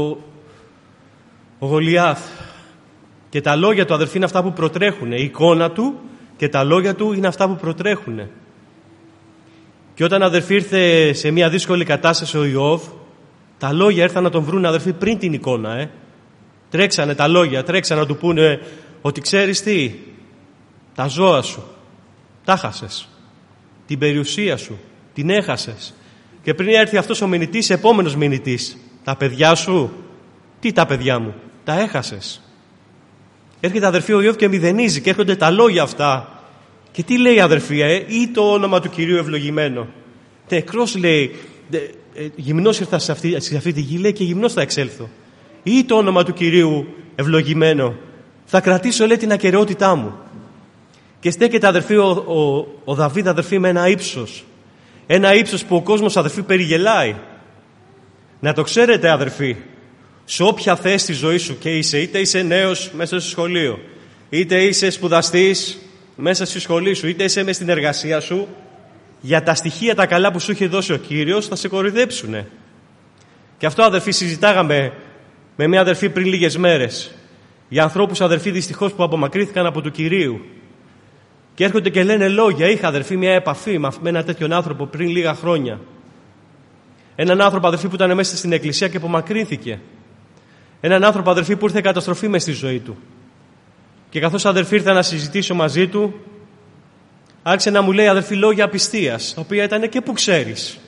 ο Γολιάθ και τα λόγια του αδερφοί είναι αυτά που προτρέχουν. Η εικόνα του και τα λόγια του είναι αυτά που προτρέχουν. Και όταν αδερφοί ήρθε σε μια δύσκολη κατάσταση ο Ιώβ, τα λόγια έρθαν να τον βρουν αδερφοί πριν την εικόνα. Τρέξανε τα λόγια, τρέξανε να του πούνε ότι ξέρεις τι, τα ζώα σου τα χάσες, την περιουσία σου την έχασες, και πριν έρθει αυτός ο μηνυτής, επόμενος μηνυτής, τα παιδιά σου, τι τα παιδιά μου, τα έχασες. Έρχεται αδερφοί ο Ιώβ και μηδενίζει και έρχονται τα λόγια αυτά. Και τι λέει αδερφοί, ή το όνομα του Κυρίου ευλογημένο. Νεκρός λέει, γυμνός ήρθα σε αυτή τη γη, λέει, και γυμνός θα εξέλθω. Ή το όνομα του Κυρίου ευλογημένο. Θα κρατήσω, λέει, την ακεραιότητά μου. Και στέκεται αδερφοί ο Δαβίδ αδερφοί με ένα ύψος. Ένα ύψος που ο κόσμος αδερφοί περιγελάει. Να το ξέρετε αδερφοί, Σε όποια θέση στη ζωή σου και είσαι, είτε είσαι νέος μέσα στο σχολείο, είτε είσαι σπουδαστής μέσα στη σχολή σου, είτε είσαι μέσα στην εργασία σου, για τα στοιχεία τα καλά που σου έχει δώσει ο Κύριος θα σε κοροϊδέψουνε. Και αυτό, αδερφοί, συζητάγαμε με μια αδερφή πριν λίγες μέρες. Για ανθρώπους, αδερφοί, δυστυχώς που απομακρύνθηκαν από του Κυρίου. Και έρχονται και λένε λόγια. Είχα, αδερφοί, μια επαφή με έναν τέτοιον άνθρωπο πριν λίγα χρόνια. Έναν άνθρωπο, αδερφοί, που ήταν μέσα στην εκκλησία και απομακρύνθηκε. Έναν άνθρωπο, αδερφοί, που ήρθε καταστροφή μες στη ζωή του. Και καθώς, αδερφοί, ήρθα να συζητήσω μαζί του, άρχισε να μου λέει, αδερφοί, λόγια απιστίας, τα οποία ήταν και πού ξέρεις.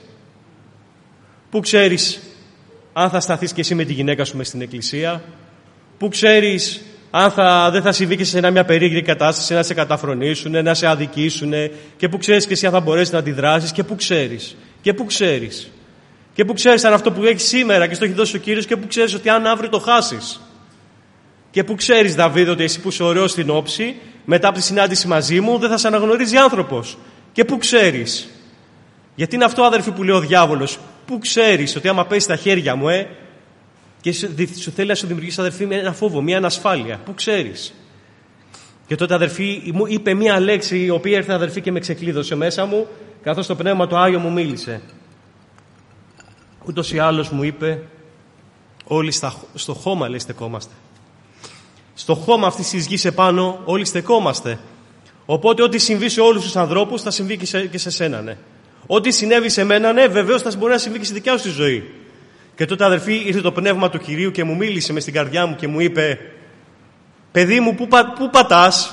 Πού ξέρεις αν θα σταθείς και εσύ με τη γυναίκα σου μες στην εκκλησία. Πού ξέρεις αν δεν θα συμβεί και σε μια περίεργη κατάσταση, να σε καταφρονήσουν, να σε αδικήσουν, και πού ξέρεις και εσύ αν θα μπορέσεις να αντιδράσεις, και πού ξέρεις. Και πού ξέρεις. Και πού ξέρεις αν αυτό που έχεις σήμερα και στο έχει δώσει ο Κύριος, και πού ξέρεις ότι αν αύριο το χάσεις. Και πού ξέρεις, Δαβίδ, ότι εσύ που είσαι ωραίος στην όψη, μετά από τη συνάντηση μαζί μου δεν θα σε αναγνωρίζει άνθρωπος. Και πού ξέρεις. Γιατί είναι αυτό, αδερφοί, που λέει ο διάβολος. Πού ξέρεις ότι άμα πέσει στα χέρια μου, και σου θέλει να σου δημιουργήσει, αδερφοί, ένα φόβο, μια ανασφάλεια. Πού ξέρεις. Και τότε, αδερφοί, μου είπε μια λέξη, η οποία ήρθε, αδερφοί, και με ξεκλείδωσε μέσα μου, καθώς το Πνεύμα το Άγιο μου μίλησε. Ούτως ή άλλως, μου είπε, όλοι στο χώμα, λέει, στεκόμαστε. Στο χώμα αυτής της γης επάνω όλοι στεκόμαστε. Οπότε ό,τι συμβεί σε όλους τους ανθρώπους θα συμβεί και σε σένα, ναι. Ό,τι συνέβη σε μένα, ναι, βεβαίως θα μπορεί να συμβεί και στη δικιά σου τη ζωή. Και τότε, αδερφοί, ήρθε το Πνεύμα του Κυρίου και μου μίλησε μες στην καρδιά μου και μου είπε, παιδί μου, πού πατάς?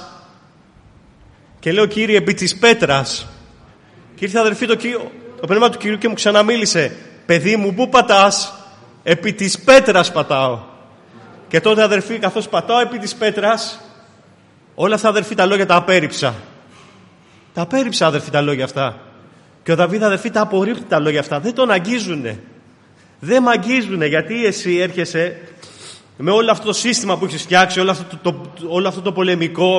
Και λέω, Κύριε, επί της πέτρας. Και ήρθε, αδερφοί, το Πνεύμα του Κυρίου και μου ξαναμίλησε, παιδί μου, πού πατάς? Επί της πέτρας πατάω. Και τότε, αδερφοί, καθώς πατάω επί της πέτρας, όλα αυτά, αδερφοί, τα λόγια τα απέρριψα. Τα απέρριψα, αδερφοί, τα λόγια αυτά. Και ο Δαβίδ, αδερφοί, τα απορρίπτει τα λόγια αυτά. Δεν τον αγγίζουνε. Δεν μ' αγγίζουνε, γιατί εσύ έρχεσαι με όλο αυτό το σύστημα που έχεις φτιάξει, όλο αυτό το πολεμικό,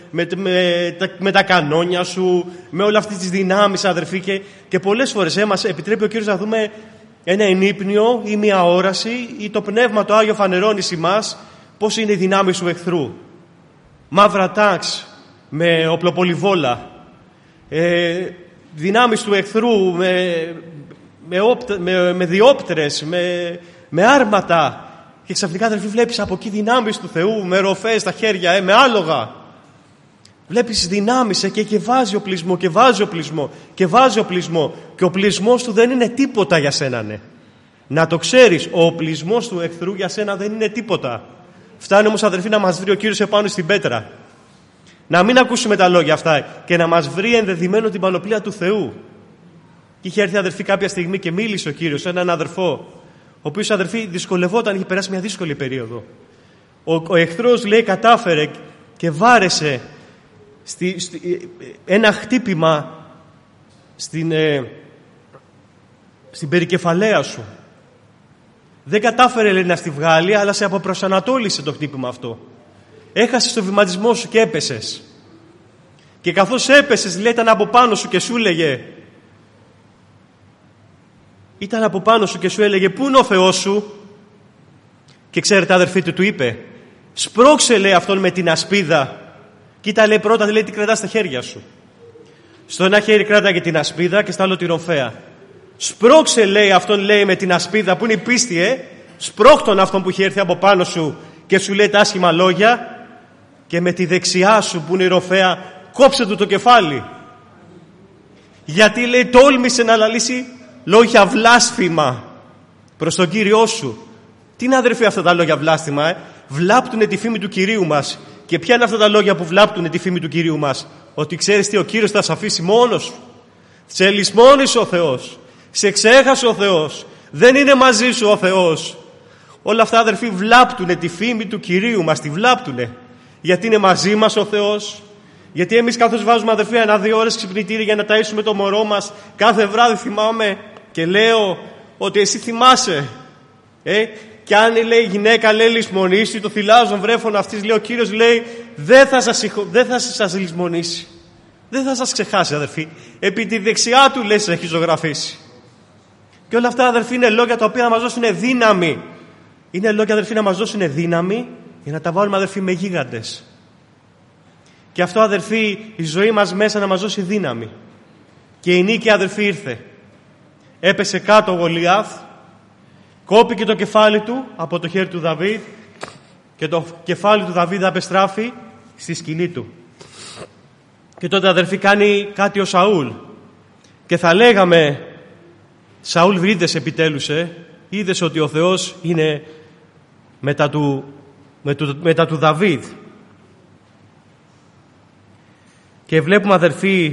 με τα κανόνια σου, με όλες αυτές τις δυνάμεις, αδερφοί, και πολλές φορές μας επιτρέπει ο Κύριος να δούμε ένα ενύπνιο ή μια όραση, ή το Πνεύμα το Άγιο φανερώνει σε εμάς πώς είναι οι δυνάμεις του εχθρού. Μαύρα τάξ με οπλοπολιβόλα, δυνάμεις του εχθρού με διόπτρες, με άρματα, και ξαφνικά, αδερφοί, βλέπεις από εκεί δυνάμεις του Θεού με ροφές στα χέρια, με άλογα. Βλέπεις δυνάμεις και βάζει οπλισμό και βάζει οπλισμό και βάζει οπλισμό, και ο οπλισμός του δεν είναι τίποτα για σένα, ναι. Να το ξέρεις, ο οπλισμός του εχθρού για σένα δεν είναι τίποτα. Φτάνει όμως, αδερφοί, να μας βρει ο Κύριος επάνω στην πέτρα. Να μην ακούσουμε τα λόγια αυτά και να μας βρει ενδεδειμένο την πανοπλία του Θεού. Και είχε έρθει, αδερφοί, κάποια στιγμή και μίλησε ο Κύριος σε έναν αδερφό, ο οποίος, αδερφοί, δυσκολευόταν, είχε περάσει μια δύσκολη περίοδο. Ο εχθρός, λέει, κατάφερε και βάρεσε ένα χτύπημα στην περικεφαλαία σου. Δεν κατάφερε, λέει, να στη βγάλει, αλλά σε αποπροσανατόλισε το χτύπημα αυτό. Έχασες το βηματισμό σου και έπεσες. Και καθώς έπεσες, λέει, ήταν από πάνω σου και σου έλεγε, πού είναι ο Θεός σου? Και ξέρετε, αδερφοί, του είπε, σπρώξε, λέει, αυτόν με την ασπίδα. Κοίτα, λέει, πρώτα, λέει, τι κρατάς στα χέρια σου. Στο ένα χέρι κράταγε την ασπίδα και στο άλλο τη ροφέα. Σπρώξε, λέει, αυτόν, λέει, με την ασπίδα που είναι η πίστη, σπρώχτον αυτόν που έχει έρθει από πάνω σου και σου λέει τα άσχημα λόγια, και με τη δεξιά σου που είναι η ροφέα κόψε του το κεφάλι. Γιατί, λέει, τόλμησε να λαλήσει λόγια βλάσφημα προς τον Κύριό σου. Τι είναι, αδερφοί, αυτά τα λόγια βλάσφημα? Βλάπτουνε τη φήμη του Κυρίου μας. Και ποια είναι αυτά τα λόγια που βλάπτουνε τη φήμη του Κυρίου μας? Ότι ξέρεις τι, ο Κύριος θα σε αφήσει μόνος σου. Σε λησμόνησε ο Θεός. Σε ξέχασε ο Θεός. Δεν είναι μαζί σου ο Θεός. Όλα αυτά, αδερφοί, βλάπτουνε τη φήμη του Κυρίου μας. Τη βλάπτουνε. Γιατί είναι μαζί μας ο Θεός. Γιατί εμείς, καθώς βάζουμε, αδερφοί, 1-2 ώρες ξυπνητήρι για να ταΐσουμε το μωρό μας, κάθε βράδυ θυμάμαι και λέω ότι εσύ θυμάσαι. Και αν, λέει, η γυναίκα, λέει, λησμονήσει το θυλάζον βρέφον αυτής, λέει ο Κύριος, λέει, δεν θα σας λησμονήσει. Δεν θα σας ξεχάσει, αδερφοί. Επί τη δεξιά του, λέει, σας έχει ζωγραφίσει. Και όλα αυτά, αδερφοί, είναι λόγια τα οποία να μας δώσουν δύναμη Είναι λόγια, αδερφοί, να μας δώσουν δύναμη για να τα βάλουμε, αδερφοί, με γίγαντες. Και αυτό, αδερφοί, η ζωή μας μέσα να μας δώσει δύναμη. Και η νίκη, αδερφοί, ήρθε. Έπεσε κάτω ο Γολιάθ, κόπηκε το κεφάλι του από το χέρι του Δαβίδ και το κεφάλι του Δαβίδ απεστράφει στη σκηνή του. Και τότε, αδερφοί, κάνει κάτι ο Σαούλ. Και θα λέγαμε, Σαούλ, βρίδες επιτέλους, είδες ότι ο Θεός είναι μετά του Δαβίδ. Και βλέπουμε, αδερφοί,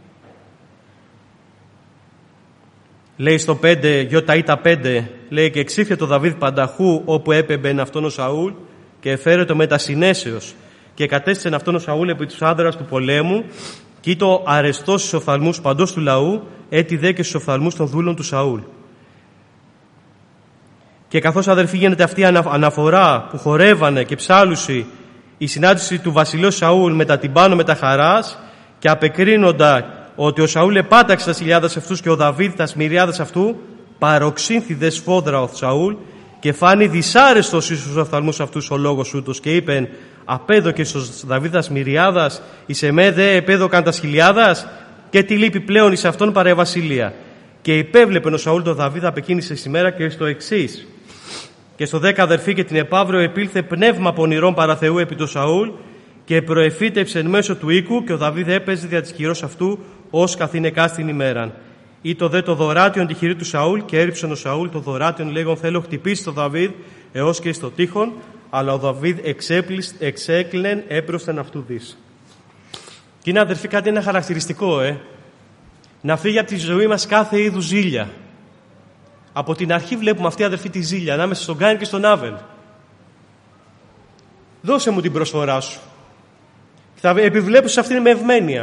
λέει στο 5, Ιωταΐτα 5, λέει, και εξήφια το Δαβίδ πανταχού όπου έπεμπεν αυτόν ο Σαούλ και εφαίρετο μετά συνέσεως και κατέστησεν αυτόν ο Σαούλ επί τους άνδρας του πολέμου και ήτο αρεστός στους οφθαλμούς παντός του λαού, έτι δε και στους οφθαλμούς των δούλων του Σαούλ. Και καθώς, αδερφοί, γίνεται αυτή η αναφορά που χορεύανε και ψάλουσι η συνάντηση του βασιλέως Σαούλ μετά την πάνω με τα χαράς και απεκρίνοντα ότι ο Σαούλ επάταξε τα χιλιάδες αυτούς και ο Δαβίδ τα μυριάδες αυτού, παροξύνθη δε σφόδρα ο Σαούλ και φάνη δυσάρεστος στους οφθαλμούς αυτούς ο λόγος ούτως και είπεν, απέδωκε στους Δαβίδ τα μυριάδας, εις εμέ δε επέδωκαν τα χιλιάδας, και τι λείπει πλέον εις αυτόν παρά η βασιλεία. Και υπέβλεπεν ο Σαούλ τον Δαβίδ απ' εκείνης της ημέρα και στο εξής. Και στο 10, αδερφοί, και την επαύριο επήλθε πνεύμα πονηρών παρά Θεού επί του Σαούλ και προεφύτεψε εν μέσω του οίκου και ο Δαβίδ έπαιζε δια της χειρός αυτού ως καθήνεκά στην ημέραν. Ή το δε το δωράτιον τη χειρή του Σαούλ και έριψεν ο Σαούλ το δωράτιον λέγον θέλω χτυπήσει το Δαβίδ έως και στο τείχον, αλλά ο Δαβίδ εξέκλεν έπροσθεν αυτού δις. Και είναι, αδερφοί, κάτι ένα χαρακτηριστικό, να φύγει από τη ζωή μας κάθε είδους ζήλια. Από την αρχή βλέπουμε αυτή, αδερφοί, τη ζήλια ανάμεσα στον Κάιν και στον Άβελ. Δώσε μου την προσφορά σου. Θα επιβλέπω σε αυτήν με ευμένεια.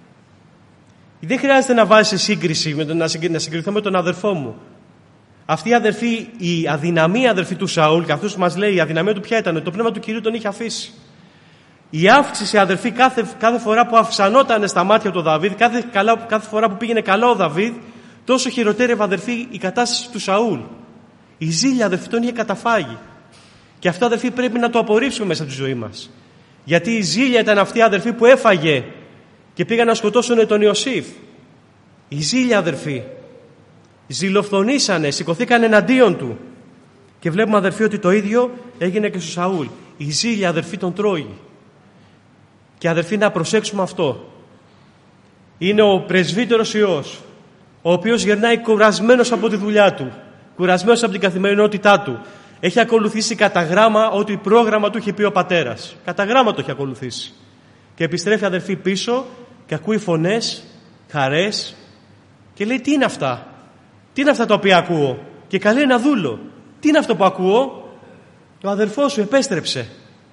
Δεν χρειάζεται να βάζεις σε σύγκριση, να συγκριθώ με τον αδερφό μου. Αυτή, αδερφοί, η αδυναμία, αδερφοί, του Σαούλ, καθώς μας λέει, η αδυναμία του ποια ήταν? Το πνεύμα του Κυρίου τον είχε αφήσει. Η αύξηση, αδερφοί, κάθε φορά που αυξανόταν στα μάτια του Δαβίδ, κάθε φορά που πήγαινε καλά ο Δαβίδ, τόσο χειροτέρευε, αδερφοί, η κατάσταση του Σαούλ. Η ζήλια, αδερφοί, τον είχε καταφάγει. Και αυτό, αδερφοί, πρέπει να το απορρίψουμε μέσα από τη ζωή μας. Γιατί η ζήλια ήταν αυτή, αδερφοί, που έφαγε και πήγαν να σκοτώσουν τον Ιωσήφ. Η ζήλια, αδερφοί, ζηλοφθονήσανε, σηκωθήκαν εναντίον του. Και βλέπουμε, αδερφοί, ότι το ίδιο έγινε και στο Σαούλ. Η ζήλια, αδερφοί, τον τρώει. Και, αδερφοί, να προσέξουμε αυτό. Είναι ο πρεσβύτερος Υιός, ο οποίος γερνάει κουρασμένος από τη δουλειά του, κουρασμένος από την καθημερινότητά του. Έχει ακολουθήσει κατά γράμμα ό,τι πρόγραμμα του είχε πει ο πατέρας. Κατά γράμμα το έχει ακολουθήσει. Και επιστρέφει, αδερφοί, πίσω και ακούει φωνές, χαρές και λέει, τι είναι αυτά? Τι είναι αυτά τα οποία ακούω? Και καλεί ένα δούλο. Τι είναι αυτό που ακούω? Ο αδερφός σου επέστρεψε.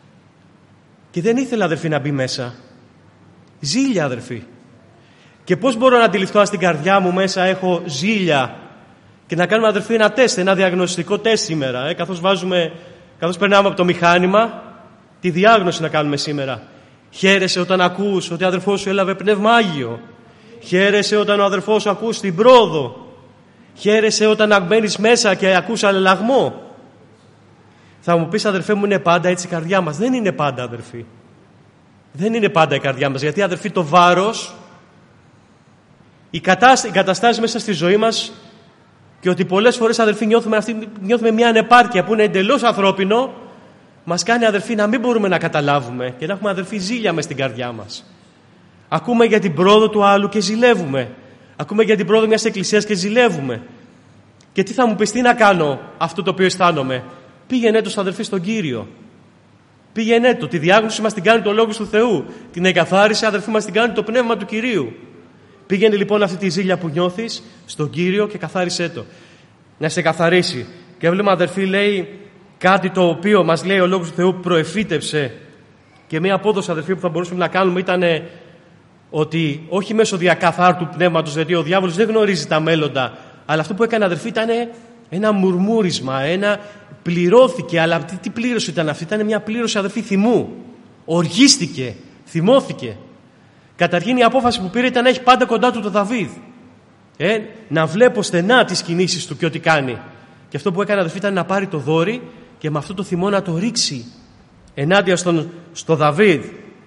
Και δεν ήθελε, αδερφοί, να μπει μέσα. Ζήλια, αδερφοί. Και πώς μπορώ να αντιληφθώ αν στην καρδιά μου μέσα έχω ζήλια? Και να κάνουμε, αδερφοί, ένα τεστ, ένα διαγνωστικό τεστ σήμερα. Καθώς περνάμε από το μηχάνημα, τη διάγνωση να κάνουμε σήμερα. Χαίρεσαι όταν ακούς ότι ο αδερφός σου έλαβε πνεύμα Άγιο? Χαίρεσαι όταν ο αδερφός σου ακούς την πρόοδο? Χαίρεσαι όταν μπαίνεις μέσα και ακούς αλληλαγμό? Θα μου πεις, αδερφέ μου, είναι πάντα έτσι η καρδιά μας? Δεν είναι πάντα, αδερφοί. Δεν είναι πάντα η καρδιά μας. Γιατί, αδερφοί, το βάρος, οι καταστάσεις μέσα στη ζωή μας και ότι πολλές φορές, αδερφοί, νιώθουμε μια ανεπάρκεια που είναι εντελώς ανθρώπινο, μας κάνει, αδερφοί, να μην μπορούμε να καταλάβουμε και να έχουμε, αδερφοί, ζήλια μες στην καρδιά μας. Ακούμε για την πρόοδο του άλλου και ζηλεύουμε. Ακούμε για την πρόοδο μιας εκκλησίας και ζηλεύουμε. Και τι θα μου πεις, τι να κάνω αυτό το οποίο αισθάνομαι? Πήγαινε το, αδερφοί, στον Κύριο. Πήγαινε το. Τη διάγνωση μας την κάνει το Λόγος του Θεού. Την εγκαθάριση, αδερφοί, μας την κάνει το Πνεύμα του Κυρίου. Πήγαινε λοιπόν αυτή τη ζήλια που νιώθεις στον Κύριο και καθάρισέ το. Να σε καθαρίσει. Και βλέπουμε, αδερφοί, λέει κάτι το οποίο μας λέει ο Λόγος του Θεού προεφύτευσε. Και μια απόδοση, αδερφοί, που θα μπορούσαμε να κάνουμε ήταν ότι όχι μέσω διακαθάρτου πνεύματος, γιατί ο διάβολος δεν γνωρίζει τα μέλλοντα, αλλά αυτό που έκανε, αδερφοί, ήταν ένα μουρμούρισμα, πληρώθηκε. Αλλά τι πλήρωση ήταν αυτή? Ήταν μια πλήρωση, αδερφοί, θυμού. Οργίστηκε, θυμώθηκε. Καταρχήν η απόφαση που πήρε ήταν να έχει πάντα κοντά του τον Δαβίδ. Να βλέπω στενά τις κινήσεις του και ό,τι κάνει. Και αυτό που έκανε, αδερφοί, ήταν να πάρει το δόρυ και με αυτό το θυμό να το ρίξει ενάντια στο Δαβίδ.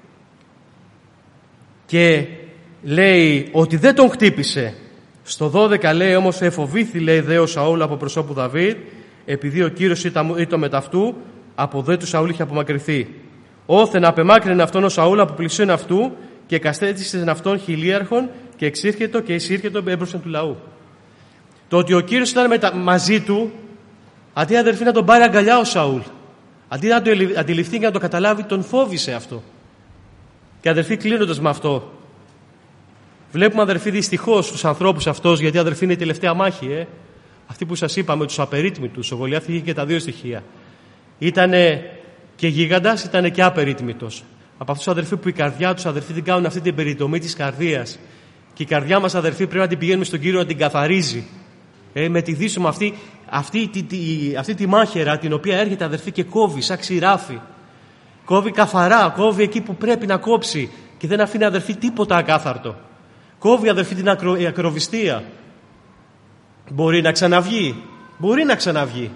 Και λέει ότι δεν τον χτύπησε. Στο 12 λέει όμως εφοβήθη, λέει, δε ο Σαούλ από προσώπου Δαβίδ, επειδή ο Κύριος ήταν με ταυτού, από δε του Σαούλ είχε απομακρυνθεί. Όθεν απεμάκρυνε αυτόν ο Σαούλ από πλησίον αυτού και καστέτησε αυτόν χιλίαρχον και εξήρχετο και εισήρχετο έμπροσθεν του λαού. Το ότι ο Κύριος ήταν μαζί του, αντί αδερφοί να τον πάρει αγκαλιά ο Σαούλ, αντί να το αντιληφθεί και να το καταλάβει, τον φόβησε αυτό. Και αδερφοί, κλείνοντας με αυτό, βλέπουμε αδερφοί δυστυχώς τους ανθρώπους αυτούς, γιατί αδερφοί είναι η τελευταία μάχη, αυτή που σας είπαμε, τους απερίτμητους. Ο Γολιάθ είχε και τα δύο στοιχεία. Ήτανε και γίγαντας, ήτανε και απερίτμητος. Από αυτούς αδερφοί που η καρδιά τους αδερφοί την κάνουν αυτή την περιτομή της καρδίας. Και η καρδιά μας αδερφοί πρέπει να την πηγαίνουμε στον Κύριο να την καθαρίζει. Με τη δύση με αυτή τη μάχαιρα την οποία έρχεται αδερφοί και κόβει σαν ξηράφι. Κόβει καθαρά, κόβει εκεί που πρέπει να κόψει και δεν αφήνει αδερφοί τίποτα ακάθαρτο. Κόβει αδερφοί την ακροβιστία. Μπορεί να ξαναβγεί. Μπορεί να ξαναβγεί.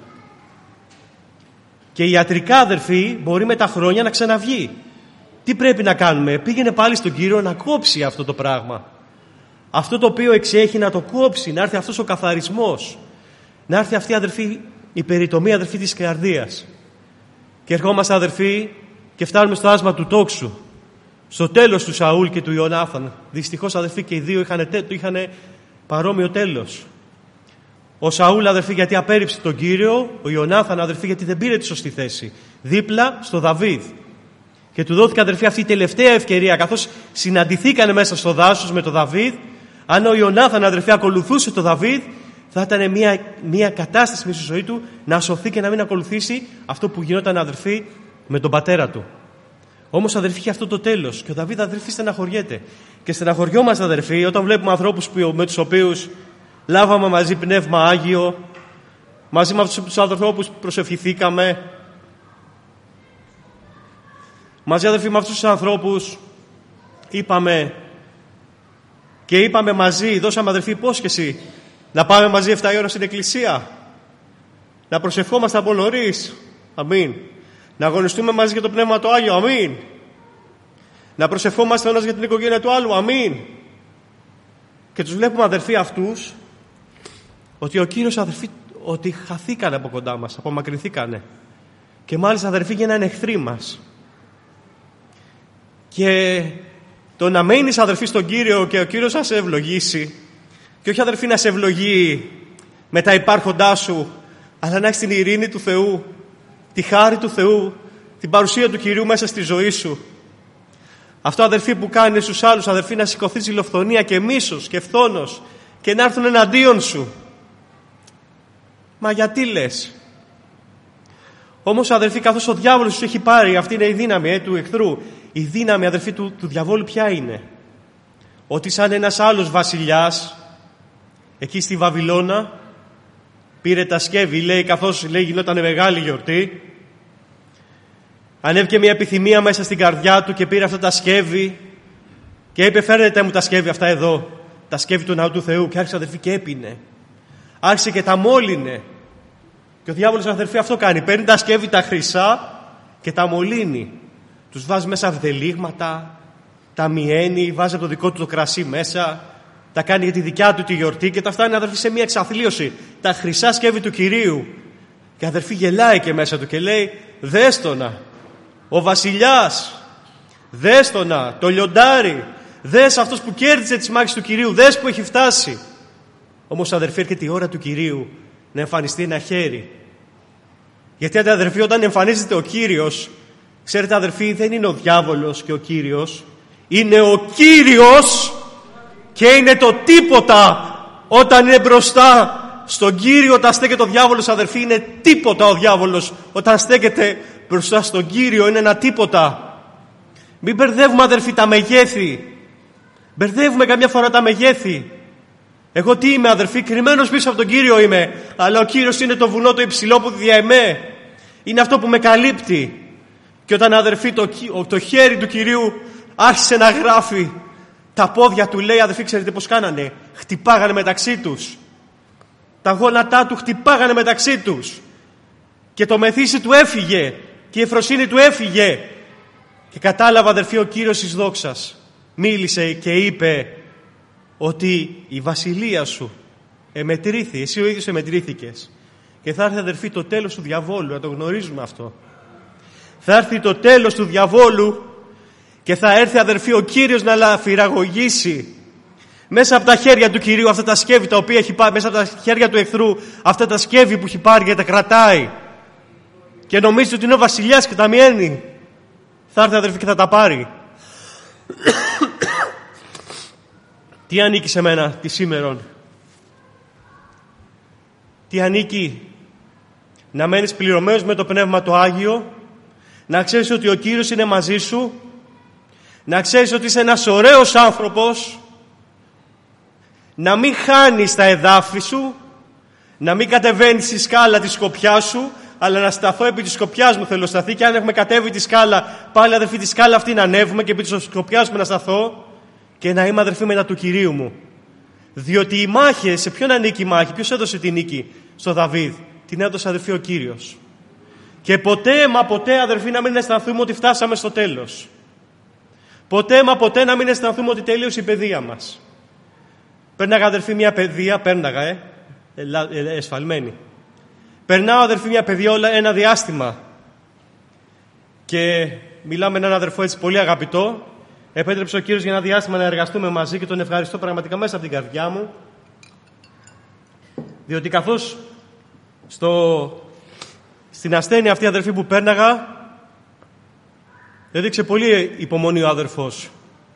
Και ιατρικά αδερφοί μπορεί με τα χρόνια να ξαναβγεί. Τι πρέπει να κάνουμε? Πήγαινε πάλι στον Κύριο να κόψει αυτό το πράγμα. Αυτό το οποίο εξέχει να το κόψει, να έρθει αυτός ο καθαρισμός. Να έρθει αυτή αδερφοί η περιτομή αδερφοί της καρδίας. Και ερχόμαστε αδερφοί και φτάνουμε στο άσμα του τόξου. Στο τέλος του Σαούλ και του Ιωνάθαν. Δυστυχώς αδερφοί και οι δύο είχαν παρόμοιο τέλος. Ο Σαούλ αδερφοί γιατί απέρριψε τον Κύριο, ο Ιωνάθαν αδερφοί γιατί δεν πήρε τη σωστή θέση. Δίπλα στο Δαβίδ. Και του δόθηκε αδερφοί αυτή η τελευταία ευκαιρία, καθώς συναντηθήκανε μέσα στο δάσος με τον Δαβίδ. Αν ο Ιωνάθαν αδερφοί ακολουθούσε τον Δαβίδ, θα ήταν μια κατάσταση μέσα στη ζωή του να σωθεί και να μην ακολουθήσει αυτό που γινόταν αδερφοί με τον πατέρα του. Όμως αδερφοί είχε αυτό το τέλος και ο Δαβίδ αδερφοί στεναχωριέται. Και στεναχωριόμαστε αδερφοί όταν βλέπουμε ανθρώπους με τους οποίους λάβαμε μαζί πνεύμα Άγιο, μαζί με αυτούς τους ανθρώπους που προσευχηθήκαμε, μαζί αδερφοί με αυτούς τους ανθρώπους είπαμε μαζί, δώσαμε αδερφοί υπόσχεση να πάμε μαζί 7 η ώρα στην εκκλησία, να προσευχόμαστε από νωρίς, αμήν, να αγωνιστούμε μαζί για το Πνεύμα το Άγιο, αμήν, να προσευχόμαστε ο ένας για την οικογένεια του άλλου, αμήν. Και τους βλέπουμε αδερφοί αυτούς ότι ο Κύριος αδερφοί ότι χαθήκανε από κοντά μας, απομακρυνθήκανε και μάλιστα αδερφοί γίνανε εχθροί μας. Και το να μένεις αδερφοί στον Κύριο και ο Κύριος να σε ευλογήσει, και όχι αδερφοί να σε ευλογεί με τα υπάρχοντά σου, αλλά να έχεις την ειρήνη του Θεού, τη χάρη του Θεού, την παρουσία του Κυρίου μέσα στη ζωή σου. Αυτό αδερφοί που κάνει στους άλλους αδερφοί να σηκωθεί ζηλοφθονία και μίσος και φθόνος και να έρθουν εναντίον σου. Μα γιατί λες? Όμως αδερφοί, καθώς ο διάβολος σου έχει πάρει, αυτή είναι η δύναμη του εχθρού. Η δύναμη αδερφοί του διαβόλου ποια είναι? Ότι σαν ένας άλλος βασιλιάς εκεί στη Βαβυλώνα πήρε τα σκεύη, λέει, καθώς λέει γινόταν μεγάλη γιορτή, ανέβηκε μια επιθυμία μέσα στην καρδιά του και πήρε αυτά τα σκεύη και είπε φέρνετε μου τα σκεύη αυτά εδώ, τα σκεύη του ναού του Θεού, και άρχισε αδερφοί και έπινε, άρχισε και τα μόλυνε. Και ο διάβολος αδερφοί αυτό κάνει, παίρνει τα σκεύη τα χρυσά και τα μολύνει, τους βάζει μέσα βδελίγματα, τα μιένει, βάζει από το δικό του το κρασί μέσα, τα κάνει για τη δικιά του τη γιορτή και τα φτάνει αδερφοί σε μια εξαθλίωση, τα χρυσά σκεύη του Κυρίου. Και αδερφοί γελάει και μέσα του και λέει δέστονα, ο βασιλιάς, δέστονα, το λιοντάρι, δες αυτός που κέρδισε τις μάχες του Κυρίου, δες που έχει φτάσει. Όμως αδερφοί έρχεται η ώρα του Κυρίου να εμφανιστεί ένα χέρι. Γιατί αδερφοί όταν εμφανίζεται ο Κύριος, ξέρετε αδερφοί, δεν είναι ο διάβολος και ο Κύριος, είναι ο Κύριος και είναι το τίποτα όταν είναι μπροστά στον Κύριο. Όταν στέκεται ο διάβολος αδερφοί είναι τίποτα ο διάβολος, όταν στέκεται μπροστά στον Κύριο είναι ένα τίποτα. Μην μπερδεύουμε αδερφοί τα μεγέθη, μπερδεύουμε καμιά φορά τα μεγέθη. Εγώ τι είμαι αδερφοί? Κρυμμένος πίσω από τον Κύριο είμαι, αλλά ο Κύριος είναι το βουνό το υψηλό που δια εμέ, είναι αυτό που με καλύπτει. Και όταν αδερφοί το χέρι του Κυρίου άρχισε να γράφει, τα πόδια του, λέει αδερφοί, ξέρετε πως κάνανε? Χτυπάγανε μεταξύ τους, τα γόνατά του χτυπάγανε μεταξύ τους. και το μεθύσι του έφυγε και η ευφροσύνη του έφυγε. Και κατάλαβα, αδερφοί, ο Κύριος εις δόξας μίλησε και είπε ότι η βασιλεία σου εμετρήθη, εσύ ο ίδιος εμετρήθηκες. Και θα έρθει, αδερφοί, το τέλος του διαβόλου, να το γνωρίζουμε αυτό. Θα έρθει το τέλος του διαβόλου και θα έρθει, αδερφοί, ο Κύριος να λαφυραγωγήσει μέσα από τα χέρια του Κυρίου αυτά τα σκεύη τα οποία έχει πάρει, μέσα από τα χέρια του εχθρού αυτά τα σκεύη που έχει πάρει και τα κρατάει. Και νομίζει ότι είναι ο βασιλιάς και τα μιένει. Θα έρθει, αδερφοί, και θα τα πάρει. Τι ανήκει σε μένα τη σήμερον? Τι ανήκει? Να μένεις πληρωμένος με το Πνεύμα το Άγιο, να ξέρεις ότι ο Κύριος είναι μαζί σου, να ξέρεις ότι είσαι ένας ωραίος άνθρωπος, να μην χάνεις τα εδάφη σου, να μην κατεβαίνεις στη σκάλα τη σκοπιά σου, αλλά να σταθώ επί της σκοπιάς μου θέλω σταθεί, και αν έχουμε κατέβει τη σκάλα, πάλι, αδερφοί, τη σκάλα αυτή να ανέβουμε και επί της σκοπιάς μου να σταθώ και να είμαι, αδερφοί, μετά του Κυρίου μου. Διότι οι μάχες, σε ποιον ανήκει η μάχη? Ποιος έδωσε την νίκη? Στο Δαβίδ. Την έδωσε, αδερφοί, ο Κύριος. Και ποτέ μα ποτέ, αδερφοί, να μην αισθανθούμε ότι φτάσαμε στο τέλος. Ποτέ μα ποτέ να μην αισθανθούμε ότι τελείωσε η παιδεία μας. Πέρναγα, αδερφοί, μια παιδεία, εσφαλμένη. Περνάω, αδερφοί, μια παιδεία ένα διάστημα και μιλάμε με έναν αδερφό έτσι πολύ αγαπητό. Επέτρεψε ο Κύριος για ένα διάστημα να εργαστούμε μαζί και τον ευχαριστώ πραγματικά μέσα από την καρδιά μου, διότι καθώς στην ασθένεια αυτή, αδερφοί, που πέρναγα, έδειξε πολύ υπομονή ο αδερφός.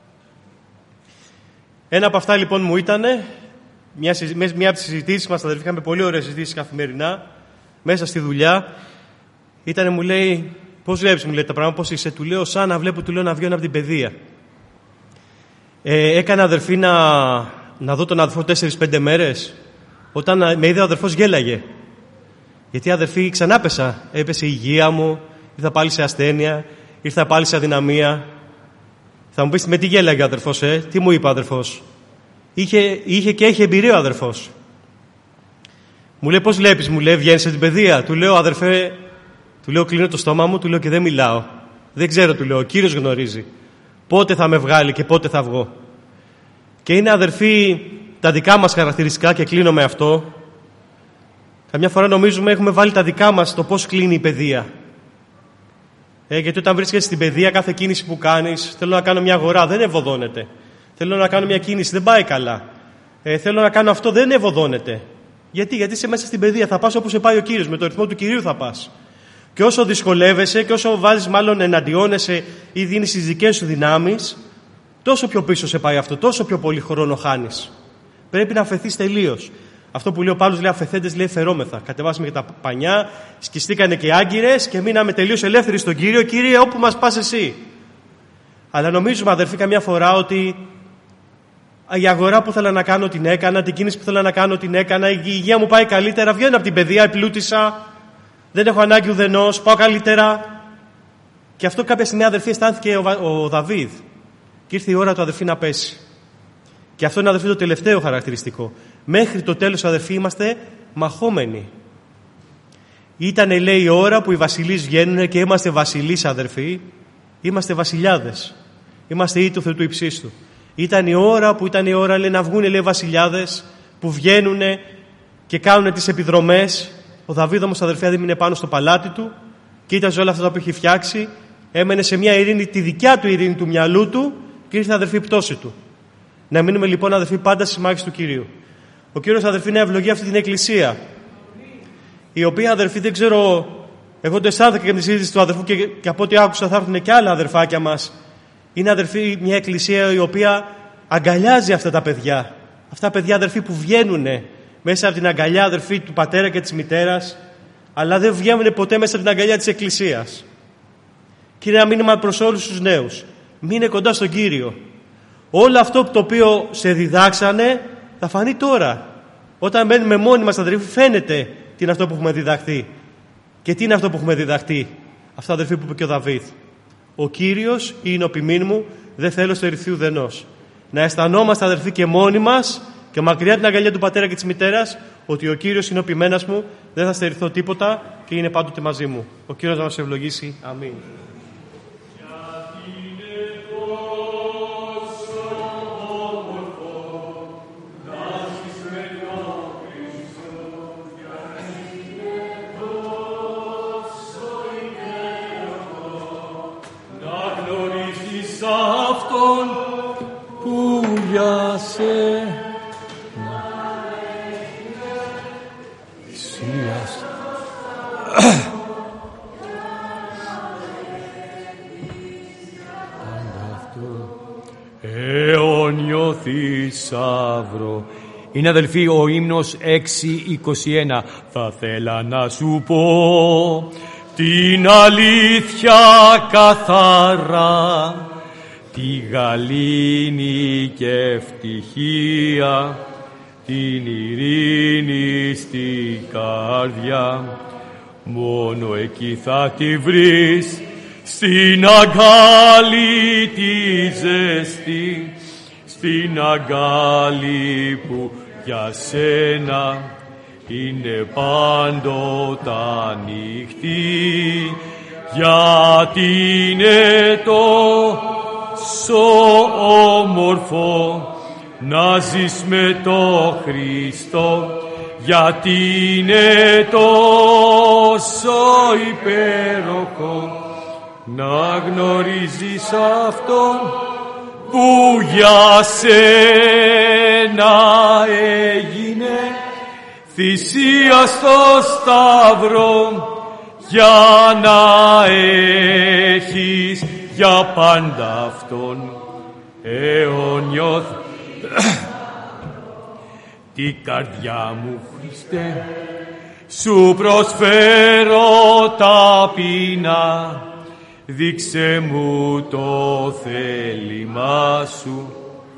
Ένα από αυτά λοιπόν μου ήτανε μια από τις συζητήσεις μας, αδερφοί, είχαμε πολύ ωραίες συζητήσεις καθημερινά μέσα στη δουλειά. Ήτανε, μου λέει, πώς βλέπεις, μου λέει, τα πράγματα, πώς είσαι? Του λέω, σαν να βλέπω, του λέω, να βγαίνω από την παιδεία. Έκανα, αδερφοί, να δω τον αδερφό 4-5 μέρες. Όταν με είδε ο αδερφός γέλαγε. Γιατί, αδερφοί, ξανά πέσα. Έπεσε η υγεία μου, ήρθα πάλι σε ασθένεια, ήρθα πάλι σε αδυναμία. Θα μου πεις, με τι γέλαγε ο αδερφός, Τι μου είπε ο αδερφός? Είχε και έχει εμπειρία ο αδερφός. Μου λέει, πώς βλέπεις? Μου λέει, βγαίνεις από την παιδεία? Του λέω, αδερφέ, του λέω, κλείνω το στόμα μου, του λέω, και δεν μιλάω. Δεν ξέρω, του λέω, ο Κύριος γνωρίζει πότε θα με βγάλει και πότε θα βγω. Και είναι, αδερφοί, τα δικά μας χαρακτηριστικά, και κλείνω με αυτό. Καμιά φορά νομίζουμε έχουμε βάλει τα δικά μας το πώς κλείνει η παιδεία. Γιατί όταν βρίσκεσαι στην παιδεία, κάθε κίνηση που κάνεις, θέλω να κάνω μια αγορά, δεν ευωδώνεται. Θέλω να κάνω μια κίνηση, δεν πάει καλά. Θέλω να κάνω αυτό, δεν ευωδώνεται. Γιατί είσαι μέσα στην παιδεία, θα πας όπου σε πάει ο Κύριος, με το ρυθμό του Κυρίου θα πας. Και όσο δυσκολεύεσαι και όσο βάζεις, μάλλον εναντιώνεσαι ή δίνεις τις δικές σου δυνάμεις, τόσο πιο πίσω σε πάει αυτό, τόσο πιο πολύ χρόνο χάνεις. Πρέπει να αφεθείς τελείως. Αυτό που λέει ο Παύλος, λέει, αφεθέντες, λέει, φερόμεθα. Κατεβάσαμε και τα πανιά, σκιστήκανε και οι άγκυρες και μείναμε τελείως ελεύθεροι στον Κύριο. Κύριε, όπου μας πας εσύ. Αλλά νομίζουμε, αδερφοί, καμιά φορά ότι η αγορά που ήθελα να κάνω την έκανα, την κίνηση που ήθελα να κάνω την έκανα, η υγεία μου πάει καλύτερα, βγαίνω από την παιδεία, επλούτησα, δεν έχω ανάγκη ουδενός, πάω καλύτερα. Και αυτό κάποια στιγμή, αδερφοί, αισθάνθηκε ο Δαβίδ. Και ήρθε η ώρα του, αδερφοί, να πέσει. Και αυτό είναι, αδερφοί, το τελευταίο χαρακτηριστικό. Μέχρι το τέλος, αδερφοί, είμαστε μαχόμενοι. Ήτανε, λέει, η ώρα που οι βασιλείς βγαίνουν και είμαστε βασιλείς, αδερφοί. Είμαστε βασιλιάδες. Είμαστε ή του Θεού του υψίστου. Ήταν η ώρα, λέει, να βγουν, λέει, βασιλιάδες που βγαίνουν και κάνουν τις επιδρομές. Ο Δαβίδ όμως, αδερφοί, έμεινε πάνω στο παλάτι του, κοίταζε όλα αυτά που έχει φτιάξει, έμενε σε μια ειρήνη, τη δικιά του ειρήνη του μυαλού του, και ήρθε, αδερφοί, η πτώση του. Να μείνουμε λοιπόν, αδερφοί, πάντα στις μάχες του Κυρίου. Ο Κύριος, αδερφοί, να ευλογεί αυτή την εκκλησία, η οποία, αδερφοί, δεν ξέρω, εγώ το αισθάνθηκα και με τη συζήτηση του αδερφού και από ό,τι άκουσα θα έρθουν και άλλα αδερφάκια μας. Είναι, αδερφοί, μια εκκλησία η οποία αγκαλιάζει αυτά τα παιδιά. Αυτά τα παιδιά, αδερφοί, που βγαίνουν μέσα από την αγκαλιά, αδερφοί, του πατέρα και της μητέρας, αλλά δεν βγαίνουν ποτέ μέσα από την αγκαλιά της εκκλησίας. Και είναι ένα μήνυμα προς όλους τους νέους. Μείνε κοντά στον Κύριο. Όλο αυτό το οποίο σε διδάξανε θα φανεί τώρα. Όταν μένουμε μόνοι μας, αδερφοί, φαίνεται τι είναι αυτό που έχουμε διδαχθεί. Και τι είναι αυτό που έχουμε διδαχθεί? Αυτό, αδερφοί, που είπε και ο Δαβίδ. Ο Κύριος είναι ο ποιμήν μου, δεν θέλω στο ερυθρί ουδενός. Να αισθανόμαστε, αδερφοί, και μόνοι μας και μακριά την αγκαλιά του πατέρα και της μητέρας, ότι ο Κύριος είναι ο ποιμένας μου, δεν θα στερηθώ τίποτα και είναι πάντοτε μαζί μου. Ο Κύριος να μας ευλογήσει. Αμήν. Αυτόν που για σένα αιώνιο θησαύρο. Είναι, αδελφοί, ο ύμνος 6:21. Θα θέλα να σου πω την αλήθεια καθαρά, τη γαλήνη και ευτυχία, την ειρήνη στην καρδιά. Μόνο εκεί θα τη βρεις, στην αγκάλη τη ζεστή, στην αγκάλη που για σένα είναι πάντοτα ανοιχτή, γιατί είναι τόσο όμορφο να ζεις με το Χριστό, γιατί είναι τόσο υπέροχο να γνωρίζεις Αυτόν που για σένα έγινε θυσία στο Σταυρό, για να έχεις για πάντα Αυτόν αιώνιο. Την καρδιά μου, Χριστέ, σου προσφέρω ταπεινά, δείξε μου το θέλημά σου.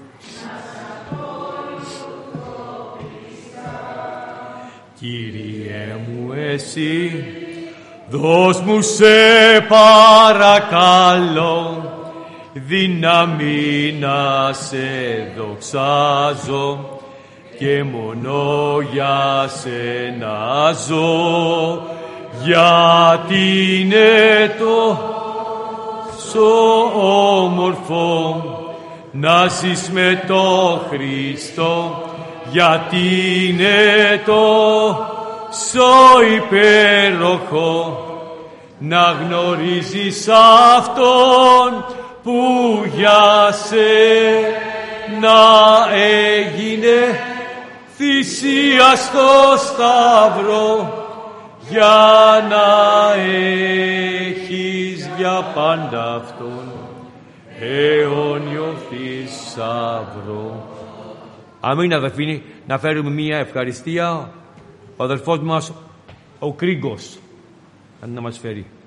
Κύριε μου εσύ, δώσ' μου σε παρακαλώ, δύναμη να σε δοξάζω και μόνο για σένα ζω, γιατί είναι τόσο όμορφο να ζεις με το Χριστό, γιατί είναι τόσο υπέροχο να γνωρίζεις Αυτόν που για σένα έγινε θυσία στο Σταυρό, για να έχεις για πάντα Αυτόν αιώνιο θησαυρό. Αμήν, αδελφοί, να φέρουμε μία ευχαριστία. Ο αδελφός μας ο Κρίγκος να μας φέρει.